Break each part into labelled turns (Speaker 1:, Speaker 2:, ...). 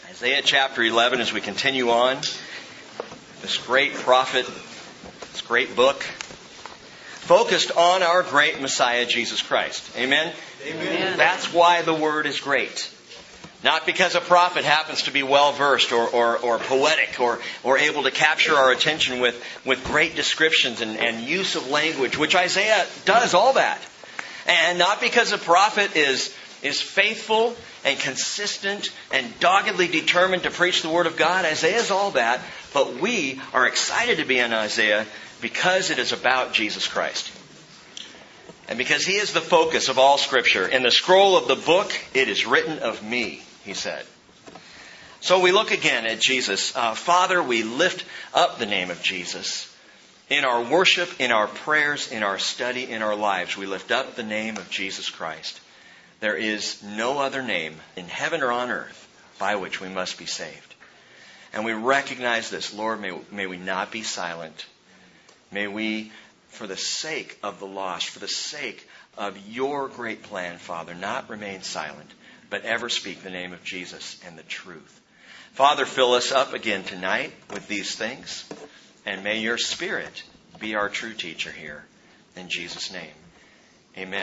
Speaker 1: Isaiah chapter 11, as we continue on, this great prophet, this great book, focused on our great Messiah, Jesus Christ. Amen?
Speaker 2: Amen.
Speaker 1: That's why the Word is great. Not because a prophet happens to be well-versed or poetic or able to capture our attention with great descriptions and use of language, which Isaiah does all that. And not because a prophet is faithful and consistent and doggedly determined to preach the Word of God. Isaiah's all that. But we are excited to be in Isaiah because it is about Jesus Christ. And because He is the focus of all Scripture. In the scroll of the book, it is written of me, He said. So we look again at Jesus. Father, we lift up the name of Jesus. In our worship, in our prayers, in our study, in our lives, we lift up the name of Jesus Christ. There is no other name in heaven or on earth by which we must be saved. And we recognize this. Lord, may we not be silent. May we, for the sake of the lost, for the sake of your great plan, Father, not remain silent, but ever speak the name of Jesus and the truth. Father, fill us up again tonight with these things, and may your Spirit be our true teacher here. In Jesus' name, amen.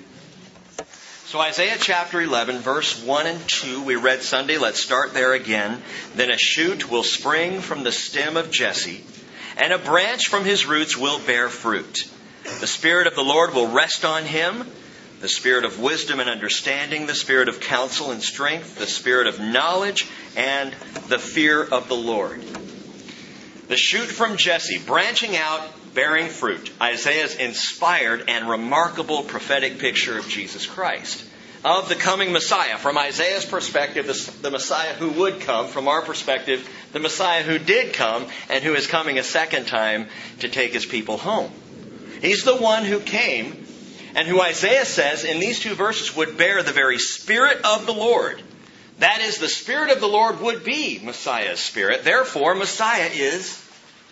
Speaker 1: So Isaiah chapter 11, verse 1 and 2, we read Sunday. Let's start there again. Then a shoot will spring from the stem of Jesse, and a branch from his roots will bear fruit. The Spirit of the Lord will rest on him, the Spirit of wisdom and understanding, the Spirit of counsel and strength, the Spirit of knowledge and the fear of the Lord. The shoot from Jesse, branching out, bearing fruit. Isaiah's inspired and remarkable prophetic picture of Jesus Christ, of the coming Messiah. From Isaiah's perspective, the Messiah who would come. From our perspective, the Messiah who did come and who is coming a second time to take His people home. He's the one who came and who Isaiah says in these two verses would bear the very Spirit of the Lord. That is, the Spirit of the Lord would be Messiah's Spirit. Therefore, Messiah is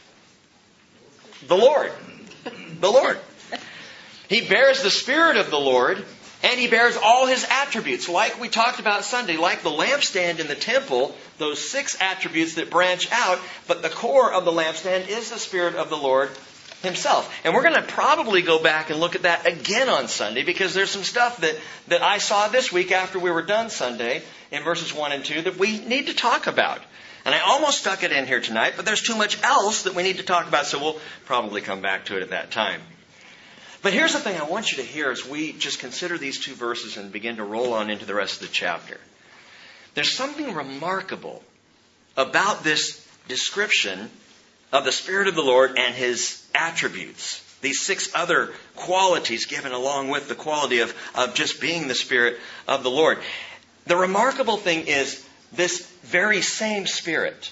Speaker 1: the Lord. The Lord. He bears the Spirit of the Lord, and He bears all His attributes. Like we talked about Sunday, like the lampstand in the temple, those 6 attributes that branch out, but the core of the lampstand is the Spirit of the Lord Himself. And we're going to probably go back and look at that again on Sunday, because there's some stuff that I saw this week after we were done Sunday in verses 1 and 2 that we need to talk about. And I almost stuck it in here tonight, but there's too much else that we need to talk about, so we'll probably come back to it at that time. But here's the thing I want you to hear as we just consider these 2 verses and begin to roll on into the rest of the chapter. There's something remarkable about this description of the Spirit of the Lord and His attributes. These 6 other qualities given along with the quality of just being the Spirit of the Lord. The remarkable thing is this very same Spirit,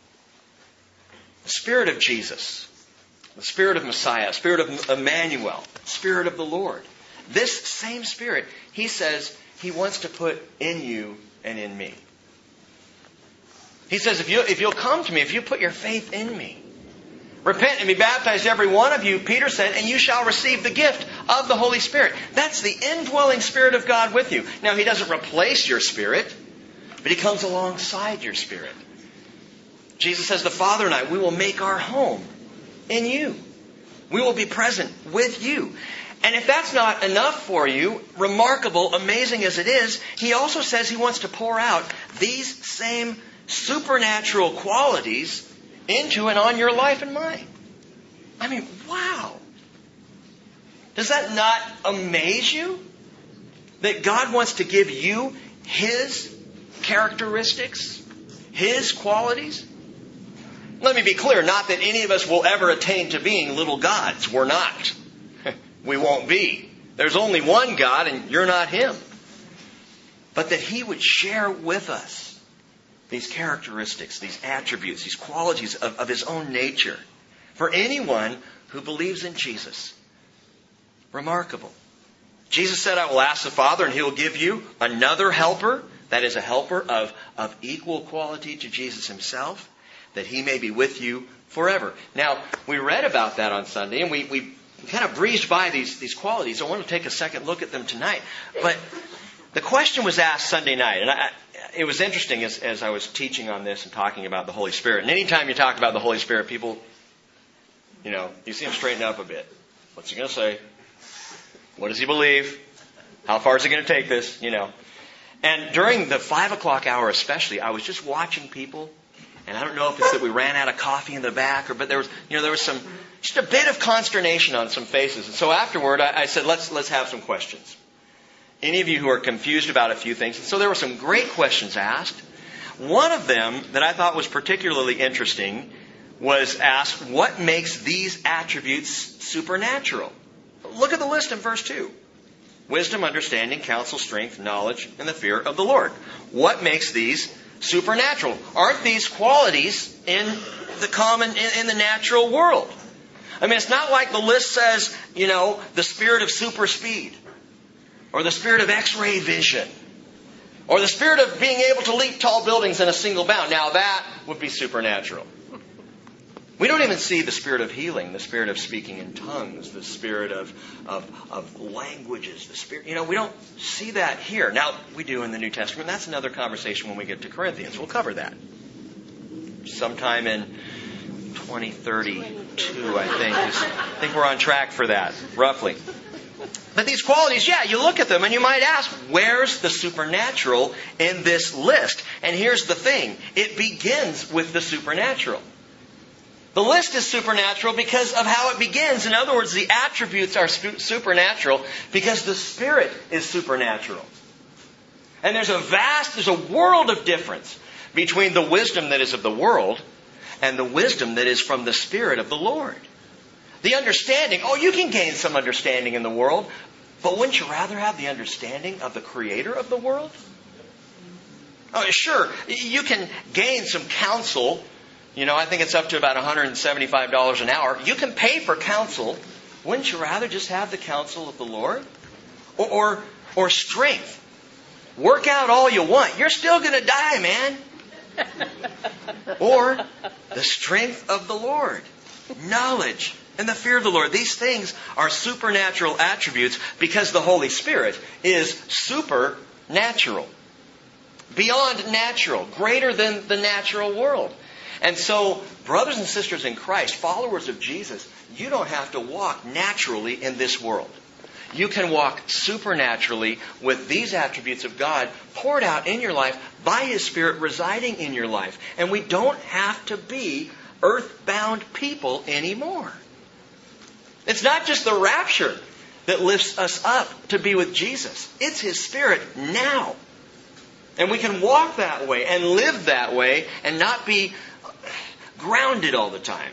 Speaker 1: the Spirit of Jesus, the Spirit of Messiah, Spirit of Emmanuel, Spirit of the Lord. This same Spirit, He says He wants to put in you and in me. He says, if you'll come to me, if you put your faith in me, repent and be baptized, every one of you, Peter said, and you shall receive the gift of the Holy Spirit. That's the indwelling Spirit of God with you. Now, He doesn't replace your spirit, but He comes alongside your spirit. Jesus says, the Father and I, we will make our home in you. We will be present with you. And if that's not enough for you, remarkable, amazing as it is, He also says He wants to pour out these same supernatural qualities into and on your life and mine. I mean, wow. Does that not amaze you? That God wants to give you His characteristics, His qualities? Let me be clear, not that any of us will ever attain to being little gods. We're not. We won't be. There's only one God, and you're not Him. But that He would share with us these characteristics, these attributes, these qualities of His own nature. For anyone who believes in Jesus. Remarkable. Jesus said, I will ask the Father, and He will give you another helper. That is a helper of equal quality to Jesus Himself, that He may be with you forever. Now, we read about that on Sunday, and we kind of breezed by these qualities. I want to take a second look at them tonight. But the question was asked Sunday night, and it was interesting as I was teaching on this and talking about the Holy Spirit. And anytime you talk about the Holy Spirit, people, you see them straighten up a bit. What's he going to say? What does he believe? How far is he going to take this? And during the 5 o'clock hour especially, I was just watching people. And I don't know if it's that we ran out of coffee in the back, but there was just a bit of consternation on some faces. And so afterward, I said, let's have some questions. Any of you who are confused about a few things. And so there were some great questions asked. One of them that I thought was particularly interesting was asked, what makes these attributes supernatural? Look at the list in verse 2. Wisdom, understanding, counsel, strength, knowledge, and the fear of the Lord. What makes these supernatural? Aren't these qualities in the natural world? I mean, it's not like the list says, the spirit of super speed, or the spirit of X-ray vision, or the spirit of being able to leap tall buildings in a single bound. Now that would be supernatural. We don't even see the spirit of healing, the spirit of speaking in tongues, the spirit of languages, the spirit, we don't see that here. Now, we do in the New Testament. That's another conversation when we get to Corinthians. We'll cover that. Sometime in 2032, I think we're on track for that, roughly. But these qualities, you look at them and you might ask, where's the supernatural in this list? And here's the thing. It begins with the supernatural. The list is supernatural because of how it begins. In other words, the attributes are supernatural because the Spirit is supernatural. And there's a world of difference between the wisdom that is of the world and the wisdom that is from the Spirit of the Lord. The understanding, you can gain some understanding in the world, but wouldn't you rather have the understanding of the Creator of the world? Oh, sure, you can gain some counsel. I think it's up to about $175 an hour. You can pay for counsel. Wouldn't you rather just have the counsel of the Lord? Or strength. Work out all you want. You're still going to die, man. Or the strength of the Lord. Knowledge and the fear of the Lord. These things are supernatural attributes because the Holy Spirit is supernatural. Beyond natural. Greater than the natural world. And so, brothers and sisters in Christ, followers of Jesus, you don't have to walk naturally in this world. You can walk supernaturally with these attributes of God poured out in your life by His Spirit residing in your life. And we don't have to be earthbound people anymore. It's not just the rapture that lifts us up to be with Jesus. It's His Spirit now. And we can walk that way and live that way and not be grounded all the time.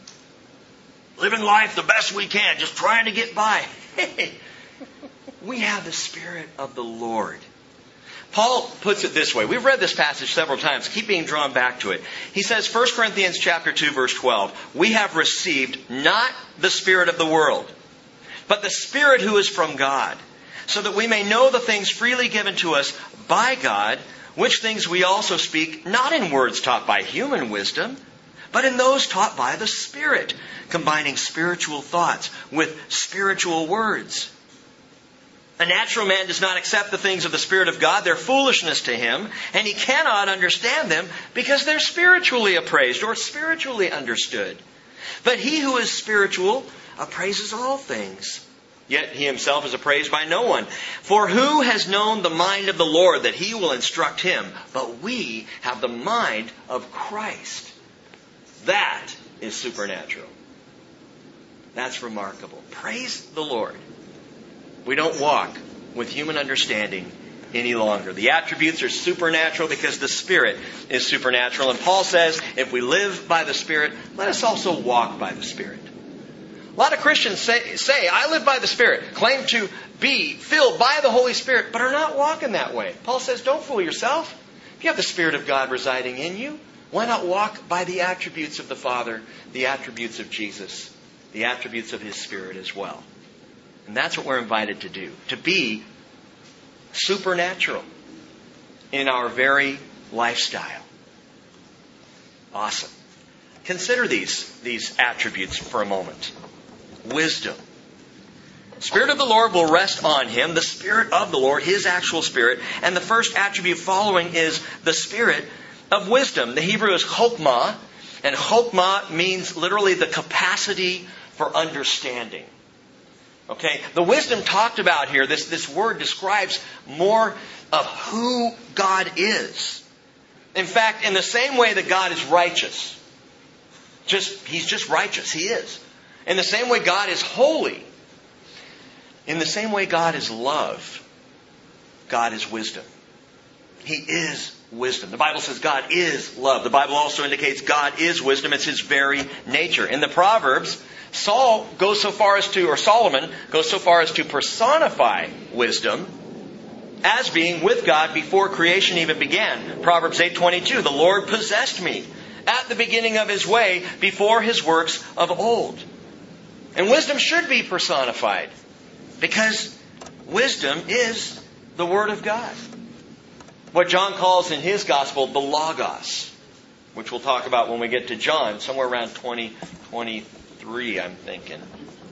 Speaker 1: Living life the best we can, just trying to get by. Hey, we have the Spirit of the Lord. Paul puts it this way. We've read this passage several times. Keep being drawn back to it. He says, 1 Corinthians chapter 2, verse 12, we have received not the spirit of the world, but the Spirit who is from God, so that we may know the things freely given to us by God, which things we also speak, not in words taught by human wisdom, but in those taught by the Spirit, combining spiritual thoughts with spiritual words. A natural man does not accept the things of the Spirit of God. They're foolishness to him, and he cannot understand them because they're spiritually appraised or spiritually understood. But he who is spiritual appraises all things. Yet he himself is appraised by no one. For who has known the mind of the Lord that He will instruct him? But we have the mind of Christ. That is supernatural. That's remarkable. Praise the Lord. We don't walk with human understanding any longer. The attributes are supernatural because the Spirit is supernatural. And Paul says, if we live by the Spirit, let us also walk by the Spirit. A lot of Christians say, I live by the Spirit, claim to be filled by the Holy Spirit, but are not walking that way. Paul says, don't fool yourself. If you have the Spirit of God residing in you, why not walk by the attributes of the Father, the attributes of Jesus, the attributes of His Spirit as well? And that's what we're invited to do, to be supernatural in our very lifestyle. Awesome. Consider these attributes for a moment. Wisdom. Spirit of the Lord will rest on him, the Spirit of the Lord, his actual Spirit. And the first attribute following is the Spirit of wisdom. The Hebrew is chokmah, and chokmah means literally the capacity for understanding. Okay, the wisdom talked about here, this word describes more of who God is. In fact, in the same way that God is righteous, He's just righteous, He is. In the same way God is holy, in the same way God is love, God is wisdom. He is wisdom. The Bible says God is love. The Bible also indicates God is wisdom. It's His very nature. In the Proverbs, Solomon goes so far as to personify wisdom as being with God before creation even began. Proverbs 8:22, the Lord possessed me at the beginning of His way before His works of old. And wisdom should be personified because wisdom is the Word of God. What John calls in his Gospel the Logos, which we'll talk about when we get to John, somewhere around 2023, I'm thinking.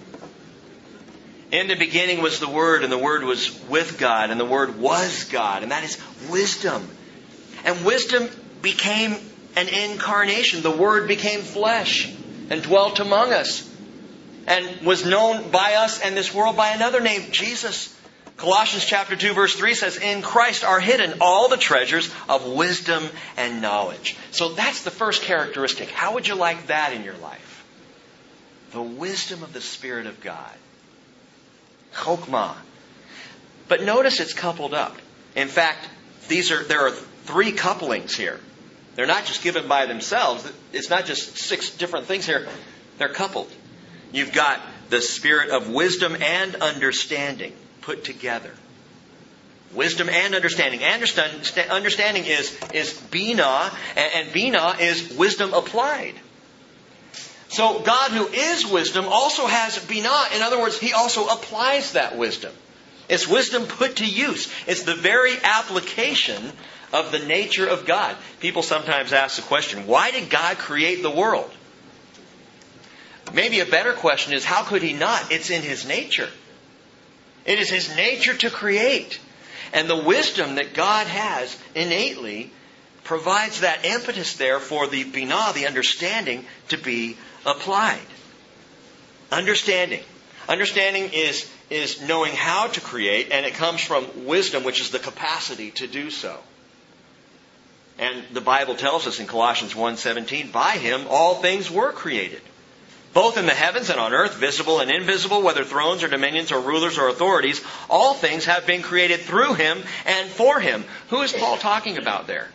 Speaker 1: In the beginning was the Word, and the Word was with God, and the Word was God. And that is wisdom. And wisdom became an incarnation. The Word became flesh and dwelt among us, and was known by us and this world by another name, Jesus. Colossians chapter 2 verse 3 says, in Christ are hidden all the treasures of wisdom and knowledge. So that's the first characteristic. How would you like that in your life? The wisdom of the Spirit of God. Chokmah. But notice it's coupled up. In fact, there are three couplings here. They're not just given by themselves. It's not just 6 different things here. They're coupled. You've got the Spirit of wisdom and understanding put together. Wisdom and understanding. Understanding is Binah, and Binah is wisdom applied. So God, who is wisdom, also has Binah. In other words, He also applies that wisdom. It's wisdom put to use. It's the very application of the nature of God. People sometimes ask the question, why did God create the world? Maybe a better question is, how could He not? It's in His nature. It is His nature to create. And the wisdom that God has innately provides that impetus there for the Binah, the understanding, to be applied. Understanding. Understanding is knowing how to create, and it comes from wisdom, which is the capacity to do so. And the Bible tells us in Colossians 1:17, by Him all things were created, both in the heavens and on earth, visible and invisible, whether thrones or dominions or rulers or authorities, all things have been created through Him and for Him. Who is Paul talking about there?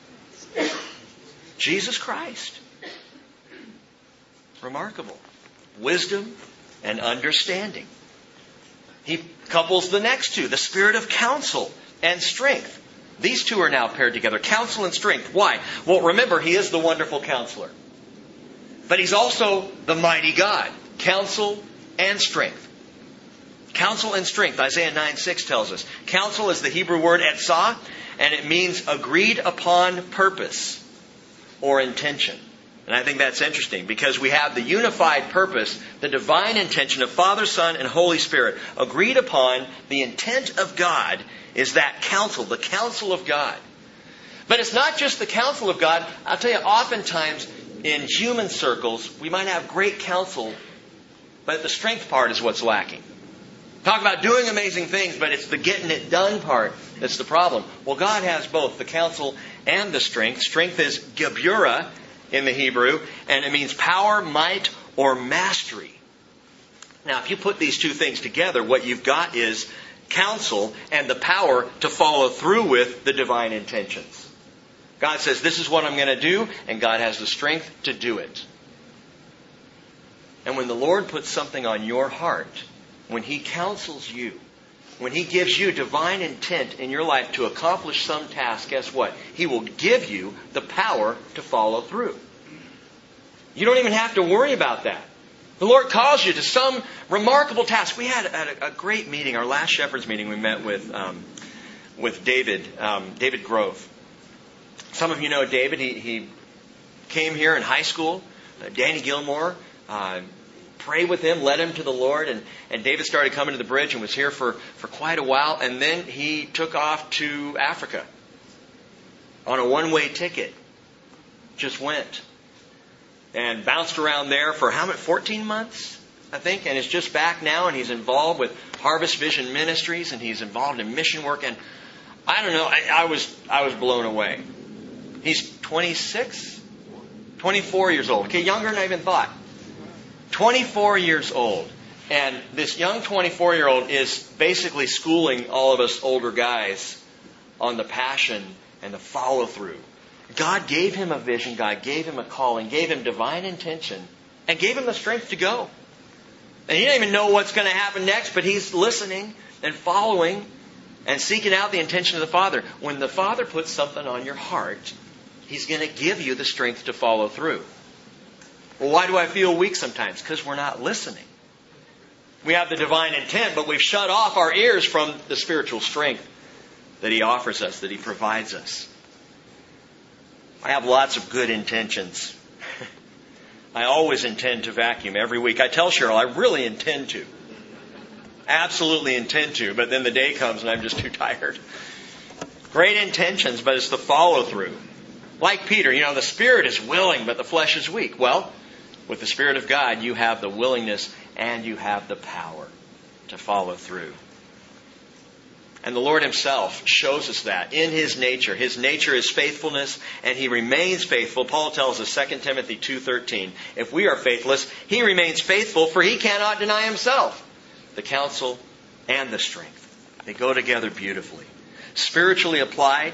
Speaker 1: Jesus Christ. Remarkable. Wisdom and understanding. He couples the next two, the Spirit of counsel and strength. These two are now paired together, counsel and strength. Why? Well, remember, He is the wonderful counselor. But He's also the mighty God. Counsel and strength. Counsel and strength. Isaiah 9:6 tells us. Counsel is the Hebrew word etzah, and it means agreed upon purpose or intention. And I think that's interesting because we have the unified purpose, the divine intention of Father, Son, and Holy Spirit. Agreed upon, the intent of God is that counsel, the counsel of God. But it's not just the counsel of God. I'll tell you, oftentimes in human circles, we might have great counsel, but the strength part is what's lacking. Talk about doing amazing things, but it's the getting it done part that's the problem. Well, God has both the counsel and the strength. Strength is geburah in the Hebrew, and it means power, might, or mastery. Now, if you put these two things together, what you've got is counsel and the power to follow through with the divine intentions. God says, this is what I'm going to do, and God has the strength to do it. And when the Lord puts something on your heart, when He counsels you, when He gives you divine intent in your life to accomplish some task, guess what? He will give you the power to follow through. You don't even have to worry about that. The Lord calls you to some remarkable task. We had a great meeting, our last Shepherd's meeting, we met with David Grove. Some of you know David. He came here in high school. Danny Gilmore prayed with him, led him to the Lord, and David started coming to the bridge and was here for quite a while. And then he took off to Africa on a one-way ticket. Just went. And bounced around there for 14 months, I think, and is just back now, and he's involved with Harvest Vision Ministries, and he's involved in mission work, and I don't know, I was blown away. He's 24 years old. Okay, younger than I even thought. 24 years old. And this young 24-year-old is basically schooling all of us older guys on the passion and the follow-through. God gave him a vision, God gave him a calling, gave him divine intention, and gave him the strength to go. And he doesn't even know what's going to happen next, but he's listening and following and seeking out the intention of the Father. When the Father puts something on your heart, He's going to give you the strength to follow through. Well, why do I feel weak sometimes? Because we're not listening. We have the divine intent, but we've shut off our ears from the spiritual strength that He offers us, that He provides us. I have lots of good intentions. I always intend to vacuum every week. I tell Cheryl, I really intend to. Absolutely intend to, but then the day comes and I'm just too tired. Great intentions, but it's the follow-through. Like Peter, the Spirit is willing, but the flesh is weak. Well, with the Spirit of God, you have the willingness and you have the power to follow through. And the Lord Himself shows us that in His nature. His nature is faithfulness, and He remains faithful. Paul tells us, 2 Timothy 2:13, if we are faithless, He remains faithful, for He cannot deny Himself. The counsel and the strength, they go together beautifully. Spiritually applied,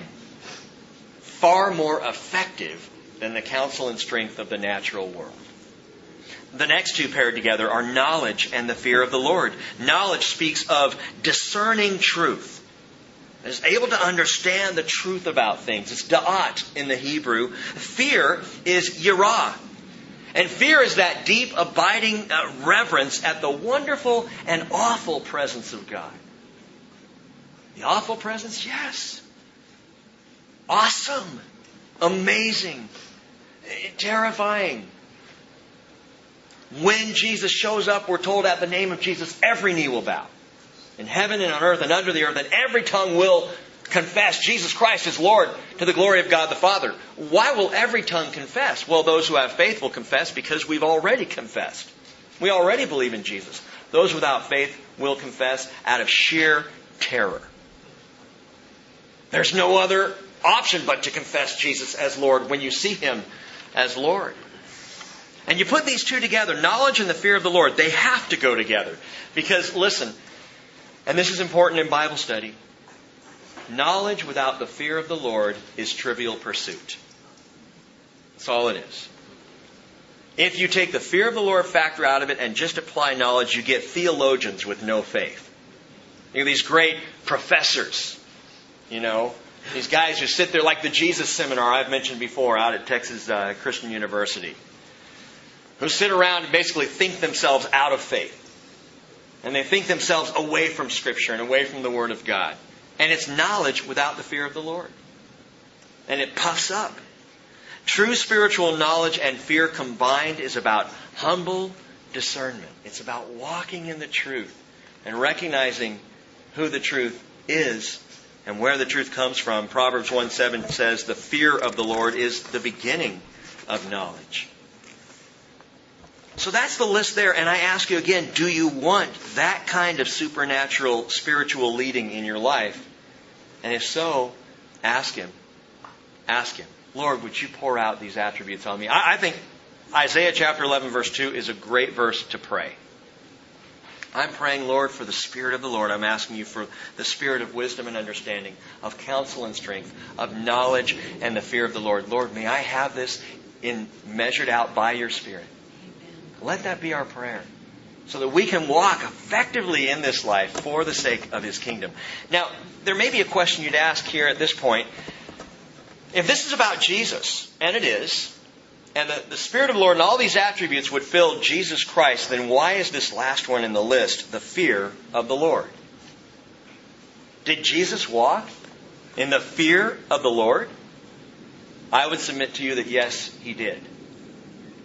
Speaker 1: far more effective than the counsel and strength of the natural world. The next two paired together are knowledge and the fear of the Lord. Knowledge speaks of discerning truth. Is able to understand the truth about things. It's da'at in the Hebrew. Fear is yirah. And fear is that deep, abiding reverence at the wonderful and awful presence of God. The awful presence? Yes. Awesome. Amazing. Terrifying. When Jesus shows up, we're told at the name of Jesus, every knee will bow. In heaven and on earth and under the earth, and every tongue will confess Jesus Christ is Lord to the glory of God the Father. Why will every tongue confess? Well, those who have faith will confess because we've already confessed. We already believe in Jesus. Those without faith will confess out of sheer terror. There's no other option but to confess Jesus as Lord when you see Him as Lord. And you put these two together, knowledge and the fear of the Lord, they have to go together. Because, listen, and this is important in Bible study, knowledge without the fear of the Lord is trivial pursuit. That's all it is. If you take the fear of the Lord factor out of it and just apply knowledge, you get theologians with no faith. You know, these great professors, these guys who sit there like the Jesus Seminar I've mentioned before out at Texas Christian University, who sit around and basically think themselves out of faith. And they think themselves away from Scripture and away from the Word of God. And it's knowledge without the fear of the Lord. And it puffs up. True spiritual knowledge and fear combined is about humble discernment. It's about walking in the truth and recognizing who the truth is and where the truth comes from. Proverbs 1:7 says, the fear of the Lord is the beginning of knowledge. So that's the list there. And I ask you again, do you want that kind of supernatural spiritual leading in your life? And if so, ask Him. Ask Him, Lord, would you pour out these attributes on me? I think Isaiah chapter 11 verse 2 is a great verse to pray. I'm praying, Lord, for the Spirit of the Lord. I'm asking you for the spirit of wisdom and understanding, of counsel and strength, of knowledge and the fear of the Lord. Lord, may I have this measured out by your Spirit. Let that be our prayer, so that we can walk effectively in this life for the sake of His kingdom. Now, there may be a question you'd ask here at this point. If this is about Jesus, and it is, and the Spirit of the Lord and all these attributes would fill Jesus Christ, then why is this last one in the list, the fear of the Lord? Did Jesus walk in the fear of the Lord? I would submit to you that yes, He did.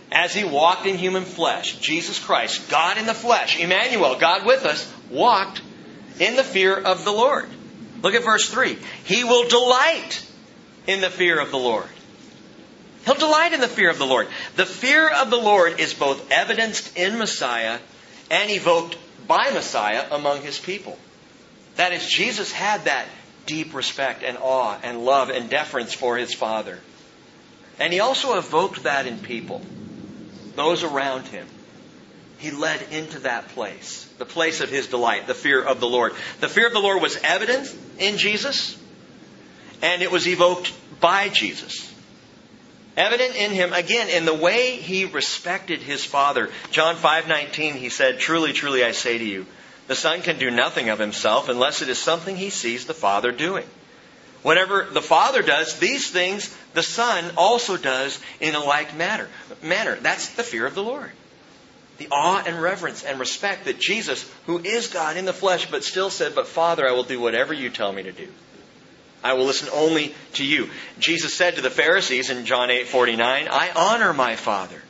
Speaker 1: as He walked in human flesh, Jesus Christ, God in the flesh, Emmanuel, God with us, walked in the fear of the Lord. Look at verse 3. He will delight in the fear of the Lord. He'll delight in the fear of the Lord. The fear of the Lord is both evidenced in Messiah and evoked by Messiah among His people. That is, Jesus had that deep respect and awe and love and deference for His Father. And He also evoked that in people, those around Him. He led into that place, the place of His delight, the fear of the Lord. The fear of the Lord was evident in Jesus, and it was evoked by Jesus. Evident in Him, again, in the way He respected His Father. John 5:19, He said, "Truly, truly, I say to you, the Son can do nothing of Himself unless it is something He sees the Father doing. Whatever the Father does, these things the Son also does in a like manner." That's the fear of the Lord. The awe and reverence and respect that Jesus, who is God in the flesh, but still said, "But Father, I will do whatever you tell me to do. I will listen only to you." Jesus said to the Pharisees in John 8:49, "I honor my Father."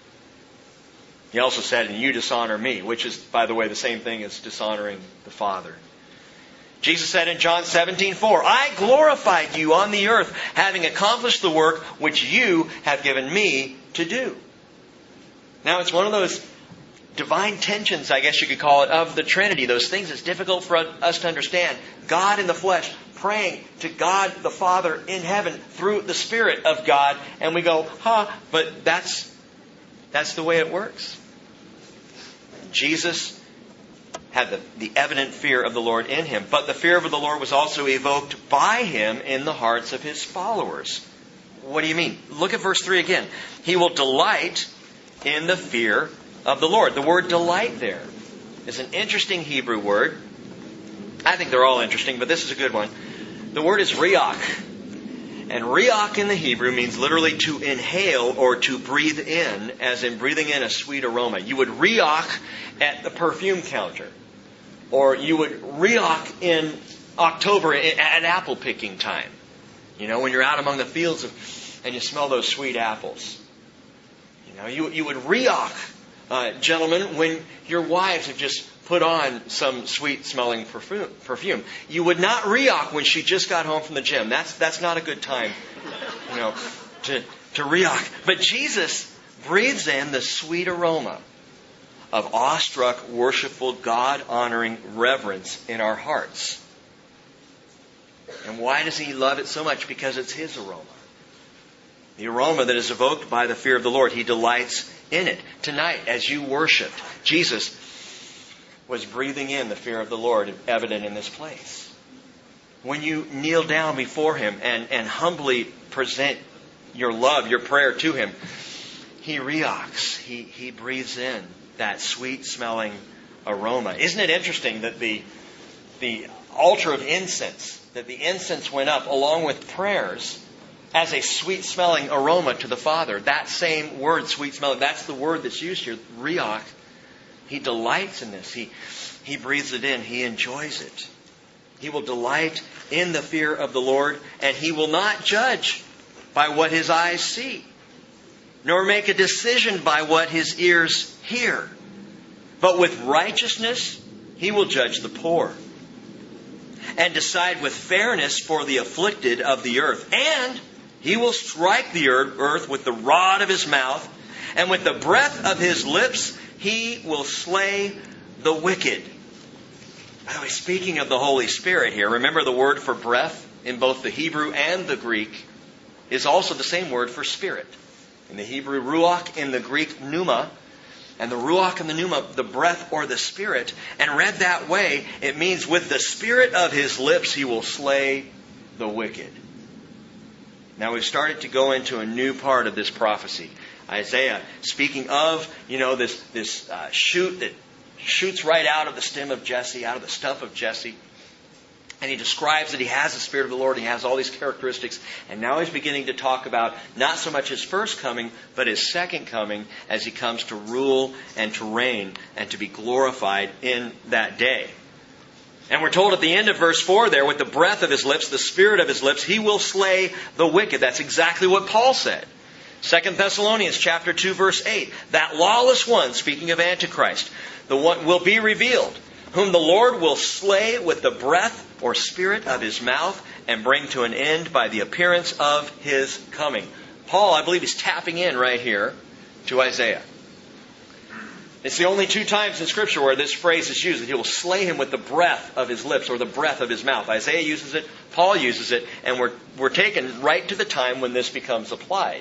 Speaker 1: He also said, "And you dishonor me," which is, by the way, the same thing as dishonoring the Father. Jesus said in John 17:4, "I glorified you on the earth, having accomplished the work which you have given me to do." Now, it's one of those divine tensions, I guess you could call it, of the Trinity. Those things it's difficult for us to understand. God in the flesh, praying to God the Father in heaven through the Spirit of God. And we go, but that's the way it works. Jesus had the evident fear of the Lord in Him. But the fear of the Lord was also evoked by Him in the hearts of His followers. What do you mean? Look at verse 3 again. He will delight in the fear of the Lord. The word delight there is an interesting Hebrew word. I think they're all interesting, but this is a good one. The word is riach. And riach in the Hebrew means literally to inhale or to breathe in, as in breathing in a sweet aroma. You would riach at the perfume counter. Or you would riach in October at apple picking time. You know, when you're out among the fields and you smell those sweet apples. You know, you would riach, gentlemen, when your wives have just put on some sweet-smelling perfume. You would not riach when she just got home from the gym. That's not a good time, you know, to riach. But Jesus breathes in the sweet aroma of awestruck, worshipful, God-honoring reverence in our hearts. And why does He love it so much? Because it's His aroma. The aroma that is evoked by the fear of the Lord. He delights in it. Tonight, as you worshiped, Jesus was breathing in the fear of the Lord, evident in this place. When you kneel down before Him and humbly present your love, your prayer to Him, He riachs. He breathes in that sweet-smelling aroma. Isn't it interesting that the altar of incense, that the incense went up along with prayers as a sweet-smelling aroma to the Father? That same word, sweet-smelling, that's the word that's used here, riach. He delights in this. He breathes it in. He enjoys it. He will delight in the fear of the Lord, and He will not judge by what His eyes see, nor make a decision by what His ears hear. But with righteousness, He will judge the poor, and decide with fairness for the afflicted of the earth. And He will strike the earth with the rod of His mouth, and with the breath of His lips He will slay the wicked. By the way, speaking of the Holy Spirit here, remember the word for breath in both the Hebrew and the Greek is also the same word for spirit. In the Hebrew, ruach, in the Greek, pneuma. And the ruach and the pneuma, the breath or the spirit. And read that way, it means with the spirit of His lips He will slay the wicked. Now we've started to go into a new part of this prophecy. Isaiah, speaking of, this shoot that shoots right out of the stem of Jesse, out of the stump of Jesse. And he describes that he has the Spirit of the Lord. He has all these characteristics. And now he's beginning to talk about not so much His first coming, but His second coming as He comes to rule and to reign and to be glorified in that day. And we're told at the end of verse 4 there, with the breath of His lips, the Spirit of His lips, He will slay the wicked. That's exactly what Paul said. 2 Thessalonians chapter 2, verse 8. That lawless one, speaking of Antichrist, the one will be revealed, whom the Lord will slay with the breath or spirit of his mouth and bring to an end by the appearance of his coming. Paul, I believe, is tapping in right here to Isaiah. It's the only 2 times in Scripture where this phrase is used, that he will slay him with the breath of his lips or the breath of his mouth. Isaiah uses it, Paul uses it, and we're taken right to the time when this becomes applied.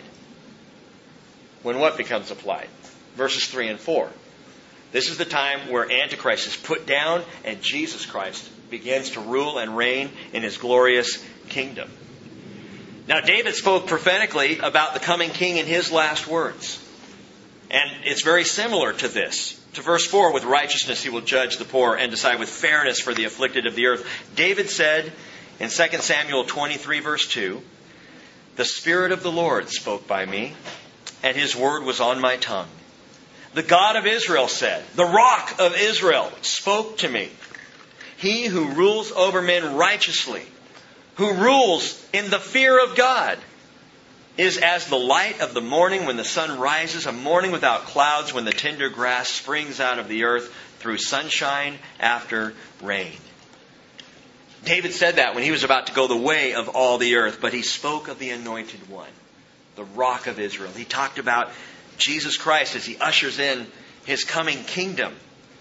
Speaker 1: When what becomes applied? Verses 3 and 4. This is the time where Antichrist is put down and Jesus Christ begins to rule and reign in his glorious kingdom. Now, David spoke prophetically about the coming king in his last words. And it's very similar to this. To verse 4, with righteousness he will judge the poor and decide with fairness for the afflicted of the earth. David said in 2 Samuel 23, verse 2, the Spirit of the Lord spoke by me, and his word was on my tongue. The God of Israel said, the Rock of Israel spoke to me. He who rules over men righteously, who rules in the fear of God, is as the light of the morning when the sun rises, a morning without clouds, when the tender grass springs out of the earth through sunshine after rain. David said that when he was about to go the way of all the earth, but he spoke of the Anointed One, the Rock of Israel. He talked about Jesus Christ as he ushers in his coming kingdom.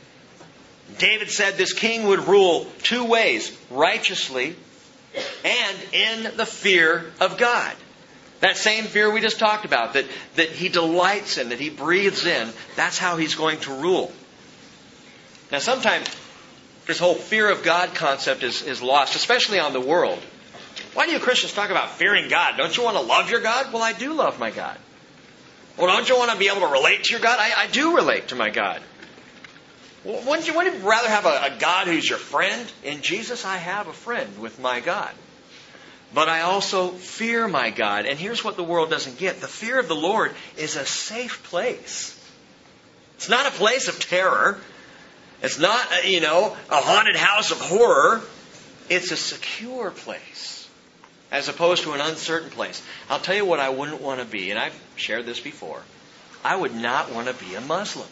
Speaker 1: David said this king would rule 2 ways, righteously and in the fear of God. That same fear we just talked about, that he delights in, that he breathes in, that's how he's going to rule. Now sometimes this whole fear of God concept is lost, especially on the world. Why do you Christians talk about fearing God? Don't you want to love your God? Well, I do love my God. Well, don't you want to be able to relate to your God? I do relate to my God. Well, wouldn't you rather have a God who's your friend? In Jesus, I have a friend with my God. But I also fear my God. And here's what the world doesn't get. The fear of the Lord is a safe place. It's not a place of terror. It's not, a haunted house of horror. It's a secure place, as opposed to an uncertain place. I'll tell you what I wouldn't want to be, and I've shared this before. I would not want to be a Muslim.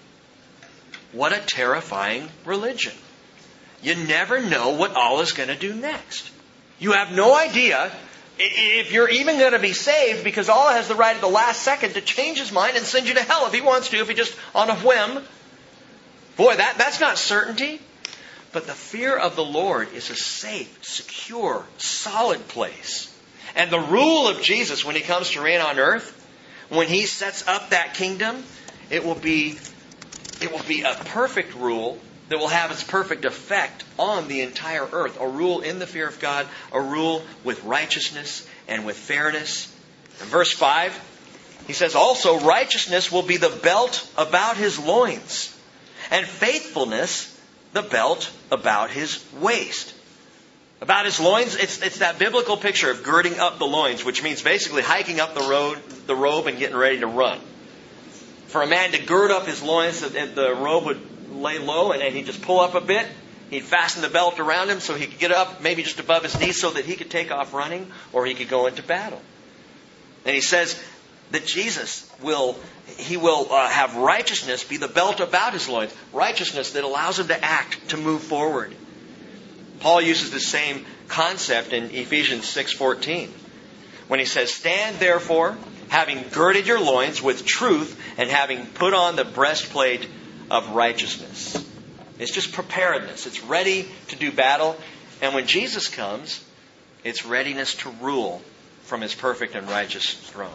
Speaker 1: What a terrifying religion. You never know what Allah's going to do next. You have no idea if you're even going to be saved, because Allah has the right at the last second to change His mind and send you to hell if He wants to, if He just on a whim. Boy, that's not certainty. But the fear of the Lord is a safe, secure, solid place. And the rule of Jesus when He comes to reign on earth, when He sets up that kingdom, it will be a perfect rule that will have its perfect effect on the entire earth. A rule in the fear of God, a rule with righteousness and with fairness. In verse 5, he says, also righteousness will be the belt about His loins, and faithfulness the belt about His waist. About His loins, it's that biblical picture of girding up the loins, which means basically hiking up the robe and getting ready to run. For a man to gird up his loins, the robe would lay low and he'd just pull up a bit. He'd fasten the belt around him so he could get up maybe just above his knees so that he could take off running or he could go into battle. And he says that Jesus will have righteousness be the belt about His loins. Righteousness that allows Him to act, to move forward. Paul uses the same concept in Ephesians 6:14 when he says, stand therefore, having girded your loins with truth and having put on the breastplate of righteousness. It's just preparedness. It's ready to do battle. And when Jesus comes, it's readiness to rule from His perfect and righteous throne.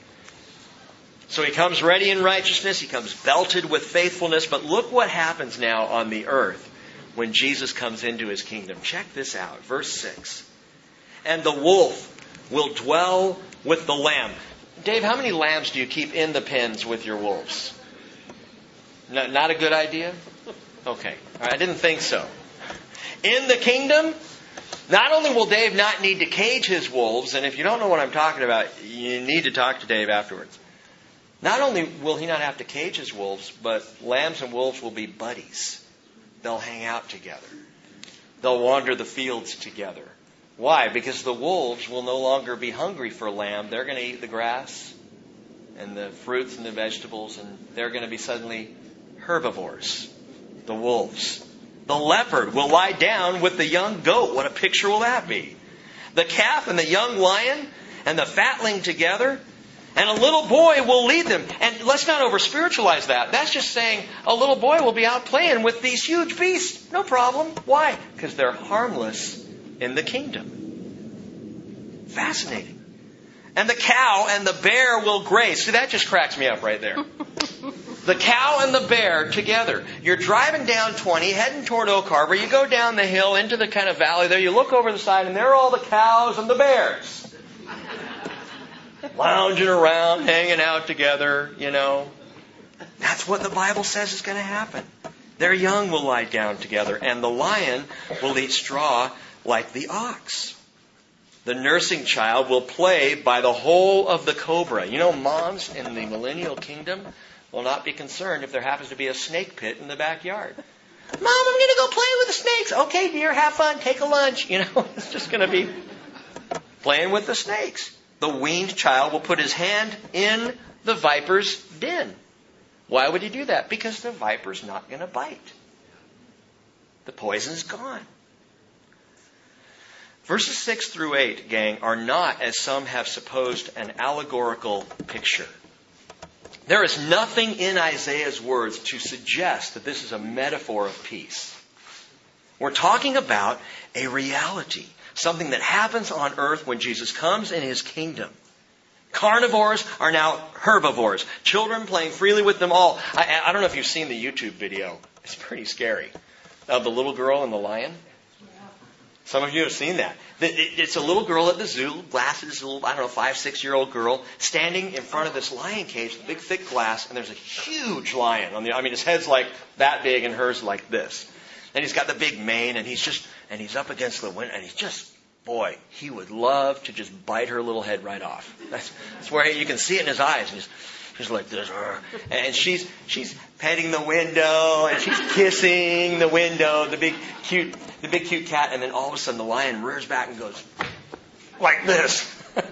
Speaker 1: So He comes ready in righteousness. He comes belted with faithfulness. But look what happens now on the earth when Jesus comes into His kingdom. Check this out. Verse 6. And the wolf will dwell with the lamb. Dave, how many lambs do you keep in the pens with your wolves? Not a good idea? Okay. I didn't think so. In the kingdom, not only will Dave not need to cage his wolves, and if you don't know what I'm talking about, you need to talk to Dave afterwards. Not only will he not have to cage his wolves, but lambs and wolves will be buddies. They'll hang out together. They'll wander the fields together. Why? Because the wolves will no longer be hungry for lamb. They're going to eat the grass. and the fruits and the vegetables, and they're going to be suddenly herbivores, the wolves. The leopard will lie down with the young goat. What a picture will that be? The calf and the young lion and the fatling together, and a little boy will lead them. And let's not over-spiritualize that. That's just saying a little boy will be out playing with these huge beasts. No problem. Why? Because they're harmless in the kingdom. Fascinating. And the cow and the bear will graze. See, that just cracks me up right there. The cow and the bear together. You're driving down 20, heading toward Oak Harbor. You go down the hill into the kind of valley there. You look over the side, and there are all the cows and the bears. Lounging around, hanging out together, That's what the Bible says is going to happen. Their young will lie down together, and the lion will eat straw like the ox. The nursing child will play by the hole of the cobra. Moms in the millennial kingdom will not be concerned if there happens to be a snake pit in the backyard. Mom, I'm going to go play with the snakes. Okay, dear, have fun. Take a lunch. It's just going to be playing with the snakes. The weaned child will put his hand in the viper's den. Why would he do that? Because the viper's not going to bite. The poison's gone. Verses 6 through 8, gang, are not, as some have supposed, an allegorical picture. There is nothing in Isaiah's words to suggest that this is a metaphor of peace. We're talking about a reality, something that happens on earth when Jesus comes in His kingdom. Carnivores are now herbivores. Children playing freely with them all. I don't know if you've seen the YouTube video. It's pretty scary. Of the little girl and the lion. Some of you have seen that. It's a little girl at the zoo, glasses, a little, 5-6-year-old girl, standing in front of this lion cage, big thick glass, and there's a huge lion his head's like that big and hers like this. And he's got the big mane, and he's up against the window, and he would love to just bite her little head right off. That's where you can see it in his eyes. And he's like this, and she's petting the window, and she's kissing the window, the big cute cat, and then all of a sudden the lion rears back and goes like this.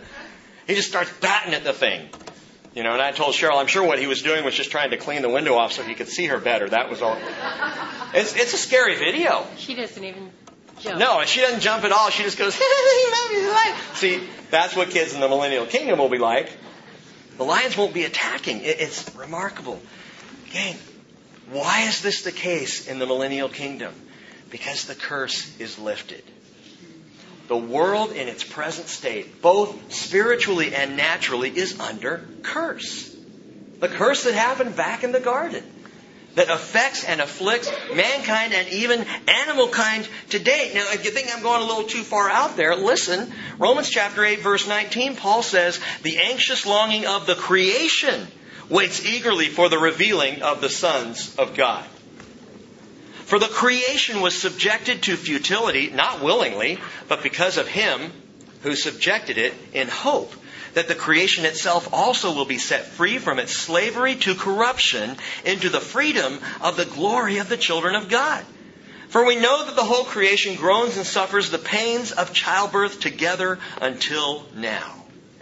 Speaker 1: He just starts batting at the thing, and I told Cheryl, I'm sure what he was doing was just trying to clean the window off so he could see her better. That was all. It's a scary video.
Speaker 2: She doesn't even jump.
Speaker 1: No, she doesn't jump at all. She just goes. See, that's what kids in the millennial kingdom will be like. The lions won't be attacking. It's remarkable. Gang, why is this the case in the millennial kingdom? Because the curse is lifted. The world in its present state, both spiritually and naturally, is under curse. The curse that happened back in the garden, that affects and afflicts mankind and even animal kind today. Now, if you think I'm going a little too far out there, listen. Romans chapter 8, verse 19, Paul says, the anxious longing of the creation waits eagerly for the revealing of the sons of God. For the creation was subjected to futility, not willingly, but because of Him who subjected it in hope that the creation itself also will be set free from its slavery to corruption into the freedom of the glory of the children of God. For we know that the whole creation groans and suffers the pains of childbirth together until now.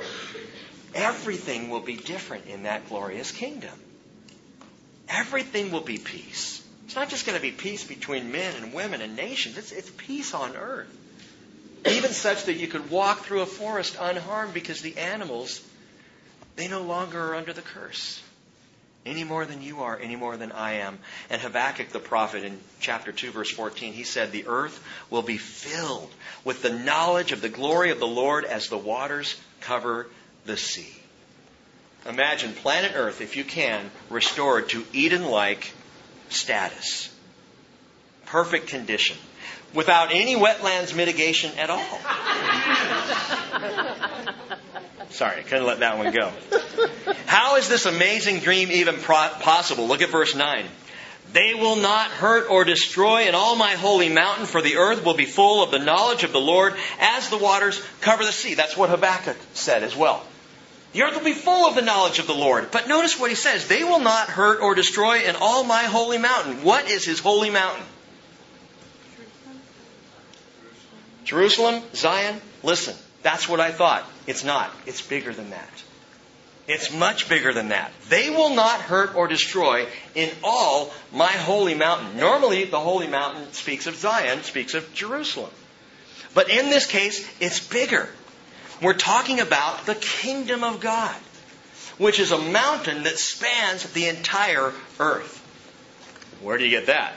Speaker 1: Everything will be different in that glorious kingdom. Everything will be peace. It's not just going to be peace between men and women and nations. It's peace on earth. Even such that you could walk through a forest unharmed because the animals, they no longer are under the curse. Any more than you are, any more than I am. And Habakkuk the prophet in chapter 2 verse 14, he said, the earth will be filled with the knowledge of the glory of the Lord as the waters cover the sea. Imagine planet Earth, if you can, restored to Eden-like status. Perfect condition. Without any wetlands mitigation at all. Sorry, I couldn't let that one go. How is this amazing dream even possible? Look at verse 9. They will not hurt or destroy in all my holy mountain, for the earth will be full of the knowledge of the Lord as the waters cover the sea. That's what Habakkuk said as well. The earth will be full of the knowledge of the Lord. But notice what he says. They will not hurt or destroy in all my holy mountain. What is His holy mountain? Jerusalem, Zion. Listen, that's what I thought. It's not. It's bigger than that. It's much bigger than that. They will not hurt or destroy in all my holy mountain. Normally, the holy mountain speaks of Zion, speaks of Jerusalem. But in this case, it's bigger. We're talking about the kingdom of God, which is a mountain that spans the entire earth. Where do you get that?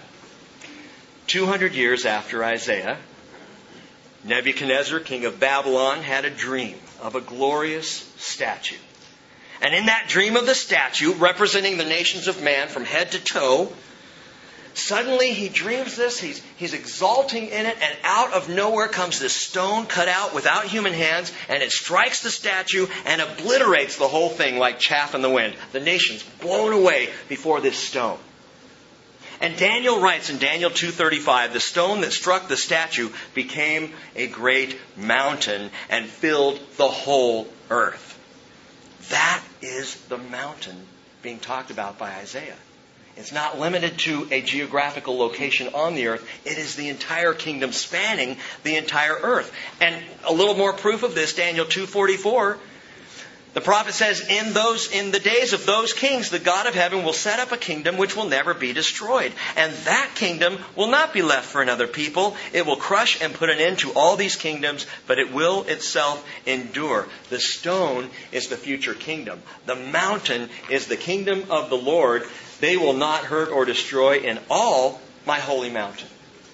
Speaker 1: 200 years after Isaiah, Nebuchadnezzar, king of Babylon, had a dream of a glorious statue. And in that dream of the statue, representing the nations of man from head to toe, suddenly he dreams this, he's exalting in it, and out of nowhere comes this stone cut out without human hands, and it strikes the statue and obliterates the whole thing like chaff in the wind. The nation's blown away before this stone. And Daniel writes in Daniel 2:35, the stone that struck the statue became a great mountain and filled the whole earth. That is the mountain being talked about by Isaiah. It's not limited to a geographical location on the earth. It is the entire kingdom spanning the entire earth. And a little more proof of this, Daniel 2:44. The prophet says, in the days of those kings, the God of heaven will set up a kingdom which will never be destroyed. And that kingdom will not be left for another people. It will crush and put an end to all these kingdoms, but it will itself endure. The stone is the future kingdom. The mountain is the kingdom of the Lord. They will not hurt or destroy in all my holy mountain.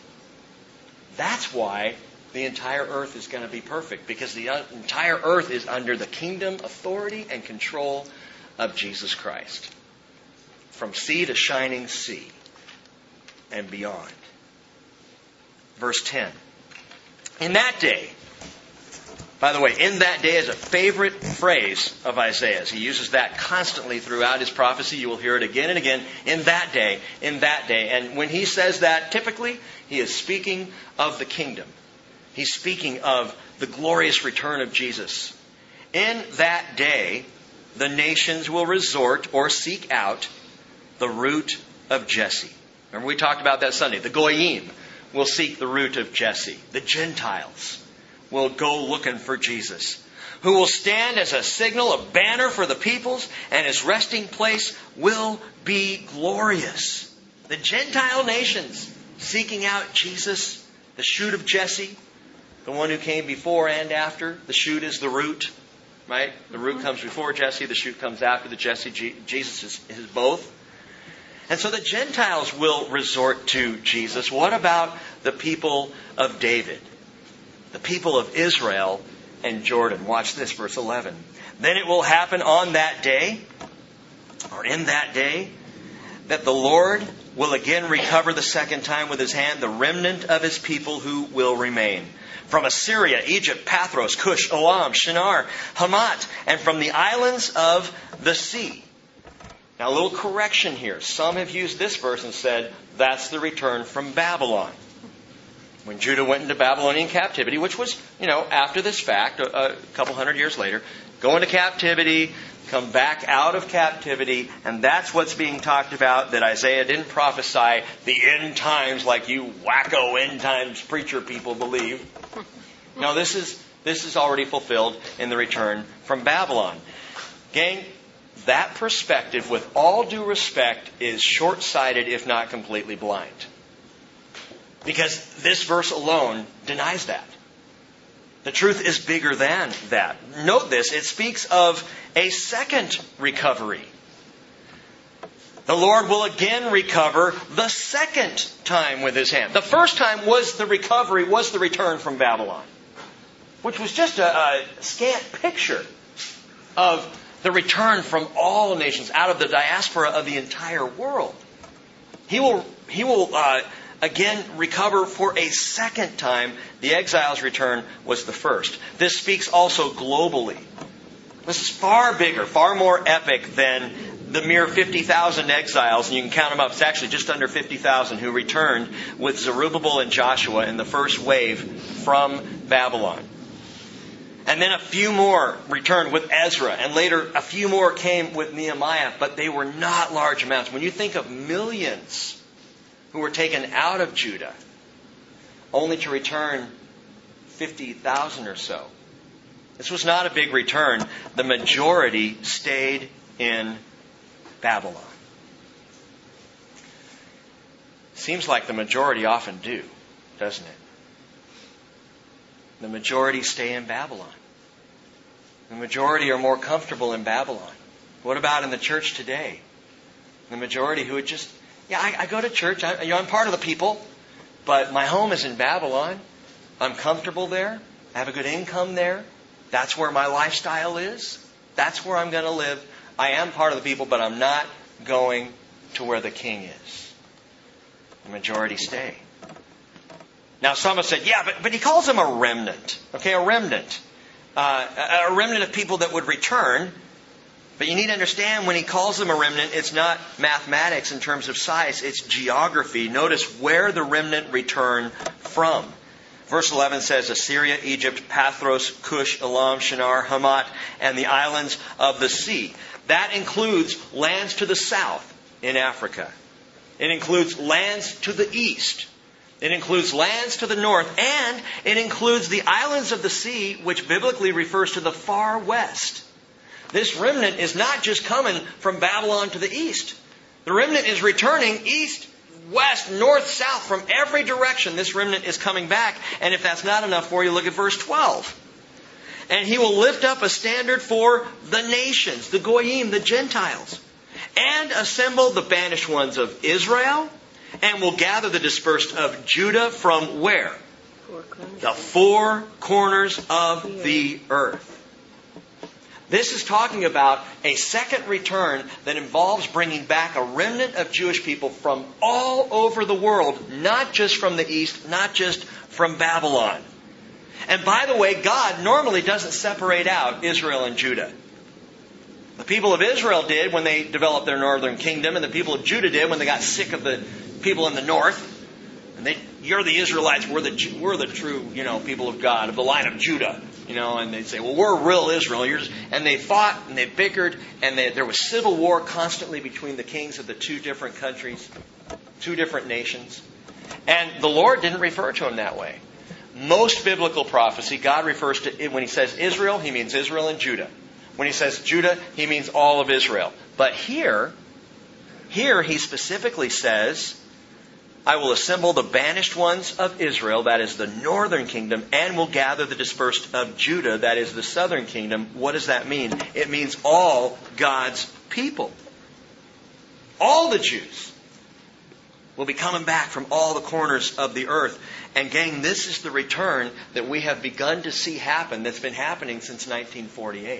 Speaker 1: That's why the entire earth is going to be perfect, because the entire earth is under the kingdom, authority, and control of Jesus Christ. From sea to shining sea and beyond. Verse 10. In that day, by the way, in that day is a favorite phrase of Isaiah's. He uses that constantly throughout his prophecy. You will hear it again and again. In that day, in that day. And when he says that, typically, he is speaking of the kingdom. He's speaking of the glorious return of Jesus. In that day, the nations will resort or seek out the root of Jesse. Remember we talked about that Sunday. The Goyim will seek the root of Jesse. The Gentiles will go looking for Jesus, who will stand as a signal, a banner for the peoples, and his resting place will be glorious. The Gentile nations seeking out Jesus, the shoot of Jesse, the one who came before and after. The shoot is the root, right? The root comes before Jesse, the shoot comes after the Jesse. Jesus is both. And so the Gentiles will resort to Jesus. What about the people of David? The people of Israel and Jordan. Watch this, verse 11. Then it will happen on that day, or in that day, that the Lord will again recover the second time with his hand the remnant of his people who will remain. From Assyria, Egypt, Pathros, Cush, Oam, Shinar, Hamat, and from the islands of the sea. Now a little correction here. Some have used this verse and said, that's the return from Babylon. When Judah went into Babylonian captivity, which was, after this fact, a couple hundred years later, go into captivity, come back out of captivity, and that's what's being talked about, that Isaiah didn't prophesy the end times like you wacko end times preacher people believe. No, this is already fulfilled in the return from Babylon. Gang, that perspective, with all due respect, is short-sighted if not completely blind. Because this verse alone denies that. The truth is bigger than that. Note this, it speaks of a second recovery. The Lord will again recover the second time with his hand. The first time was the recovery, was the return from Babylon, which was just a scant picture of the return from all nations, out of the diaspora of the entire world. He will again recover for a second time. The exile's return was the first. This speaks also globally. This is far bigger, far more epic than the mere 50,000 exiles, and you can count them up. It's actually just under 50,000 who returned with Zerubbabel and Joshua in the first wave from Babylon. And then a few more returned with Ezra, and later a few more came with Nehemiah, but they were not large amounts. When you think of millions who were taken out of Judah, only to return 50,000 or so, This was not a big return. The majority stayed in Babylon. Seems like the majority often do, doesn't it? The majority stay in Babylon. The majority are more comfortable in Babylon. What about in the church today? The majority who would just, I go to church, I'm part of the people, but my home is in Babylon. I'm comfortable there. I have a good income there. That's where my lifestyle is. That's where I'm going to live. I am part of the people, but I'm not going to where the king is. The majority stay. Now some have said, but he calls them a remnant. Okay, a remnant. A remnant of people that would return. But you need to understand, when he calls them a remnant, it's not mathematics in terms of size. It's geography. Notice where the remnant return from. Verse 11 says, Assyria, Egypt, Pathros, Cush, Elam, Shinar, Hamat, and the islands of the sea. That includes lands to the south in Africa. It includes lands to the east. It includes lands to the north. And it includes the islands of the sea, which biblically refers to the far west. This remnant is not just coming from Babylon to the east. The remnant is returning east, west, north, south, from every direction. This remnant is coming back. And if that's not enough for you, look at verse 12. And he will lift up a standard for the nations, the Goyim, the Gentiles, and assemble the banished ones of Israel, and will gather the dispersed of Judah from where? The four corners of the earth. This is talking about a second return that involves bringing back a remnant of Jewish people from all over the world, not just from the east, not just from Babylon. And by the way, God normally doesn't separate out Israel and Judah. The people of Israel did when they developed their northern kingdom, and the people of Judah did when they got sick of the people in the north. And you're the Israelites, we're the true, people of God, of the line of Judah. And they'd say, well, we're real Israel. And they fought and they bickered, and there was civil war constantly between the kings of the two different countries, two different nations. And the Lord didn't refer to them that way. Most biblical prophecy, God refers to, when He says Israel, He means Israel and Judah. When He says Judah, He means all of Israel. But here He specifically says, I will assemble the banished ones of Israel, that is the northern kingdom, and will gather the dispersed of Judah, that is the southern kingdom. What does that mean? It means all God's people. All the Jews will be coming back from all the corners of the earth. And gang, this is the return that we have begun to see happen, that's been happening since 1948.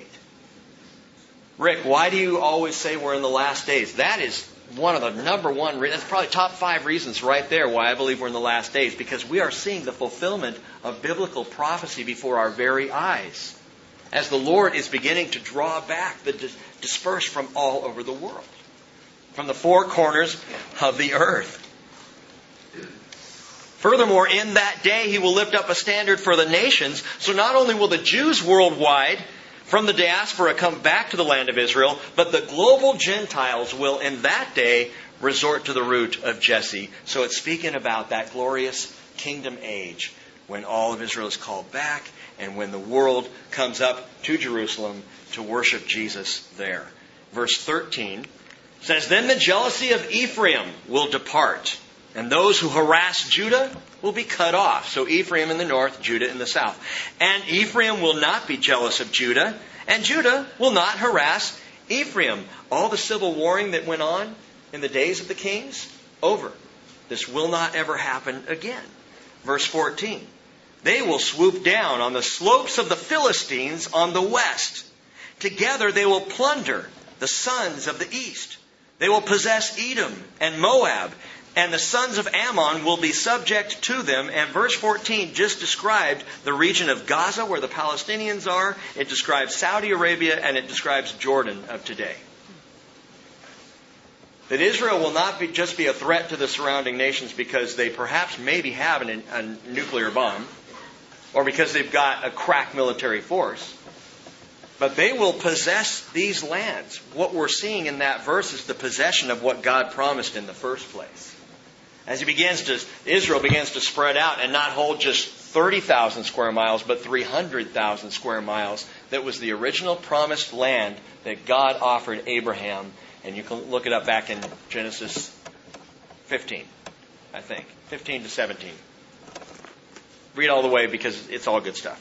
Speaker 1: Rick, why do you always say we're in the last days? That is one of the number one, that's probably top 5 reasons right there why I believe we're in the last days. Because we are seeing the fulfillment of biblical prophecy before our very eyes. As the Lord is beginning to draw back the dispersed from all over the world. From the four corners of the earth. Furthermore, in that day He will lift up a standard for the nations. So not only will the Jews worldwide from the diaspora come back to the land of Israel, but the global Gentiles will in that day resort to the root of Jesse. So it's speaking about that glorious kingdom age when all of Israel is called back and when the world comes up to Jerusalem to worship Jesus there. Verse 13 says, Then the jealousy of Ephraim will depart, and those who harass Judah will be cut off. So Ephraim in the north, Judah in the south. And Ephraim will not be jealous of Judah, and Judah will not harass Ephraim. All the civil warring that went on in the days of the kings, over. This will not ever happen again. Verse 14. They will swoop down on the slopes of the Philistines on the west. Together they will plunder the sons of the east. They will possess Edom and Moab, and the sons of Ammon will be subject to them. And verse 14 just described the region of Gaza where the Palestinians are. It describes Saudi Arabia, and it describes Jordan of today. That Israel will not just be a threat to the surrounding nations because they perhaps maybe have a nuclear bomb, or because they've got a crack military force. But they will possess these lands. What we're seeing in that verse is the possession of what God promised in the first place. As Israel begins to spread out and not hold just 30,000 square miles, but 300,000 square miles. That was the original promised land that God offered Abraham. And you can look it up back in Genesis 15, I think. 15 to 17. Read all the way because it's all good stuff.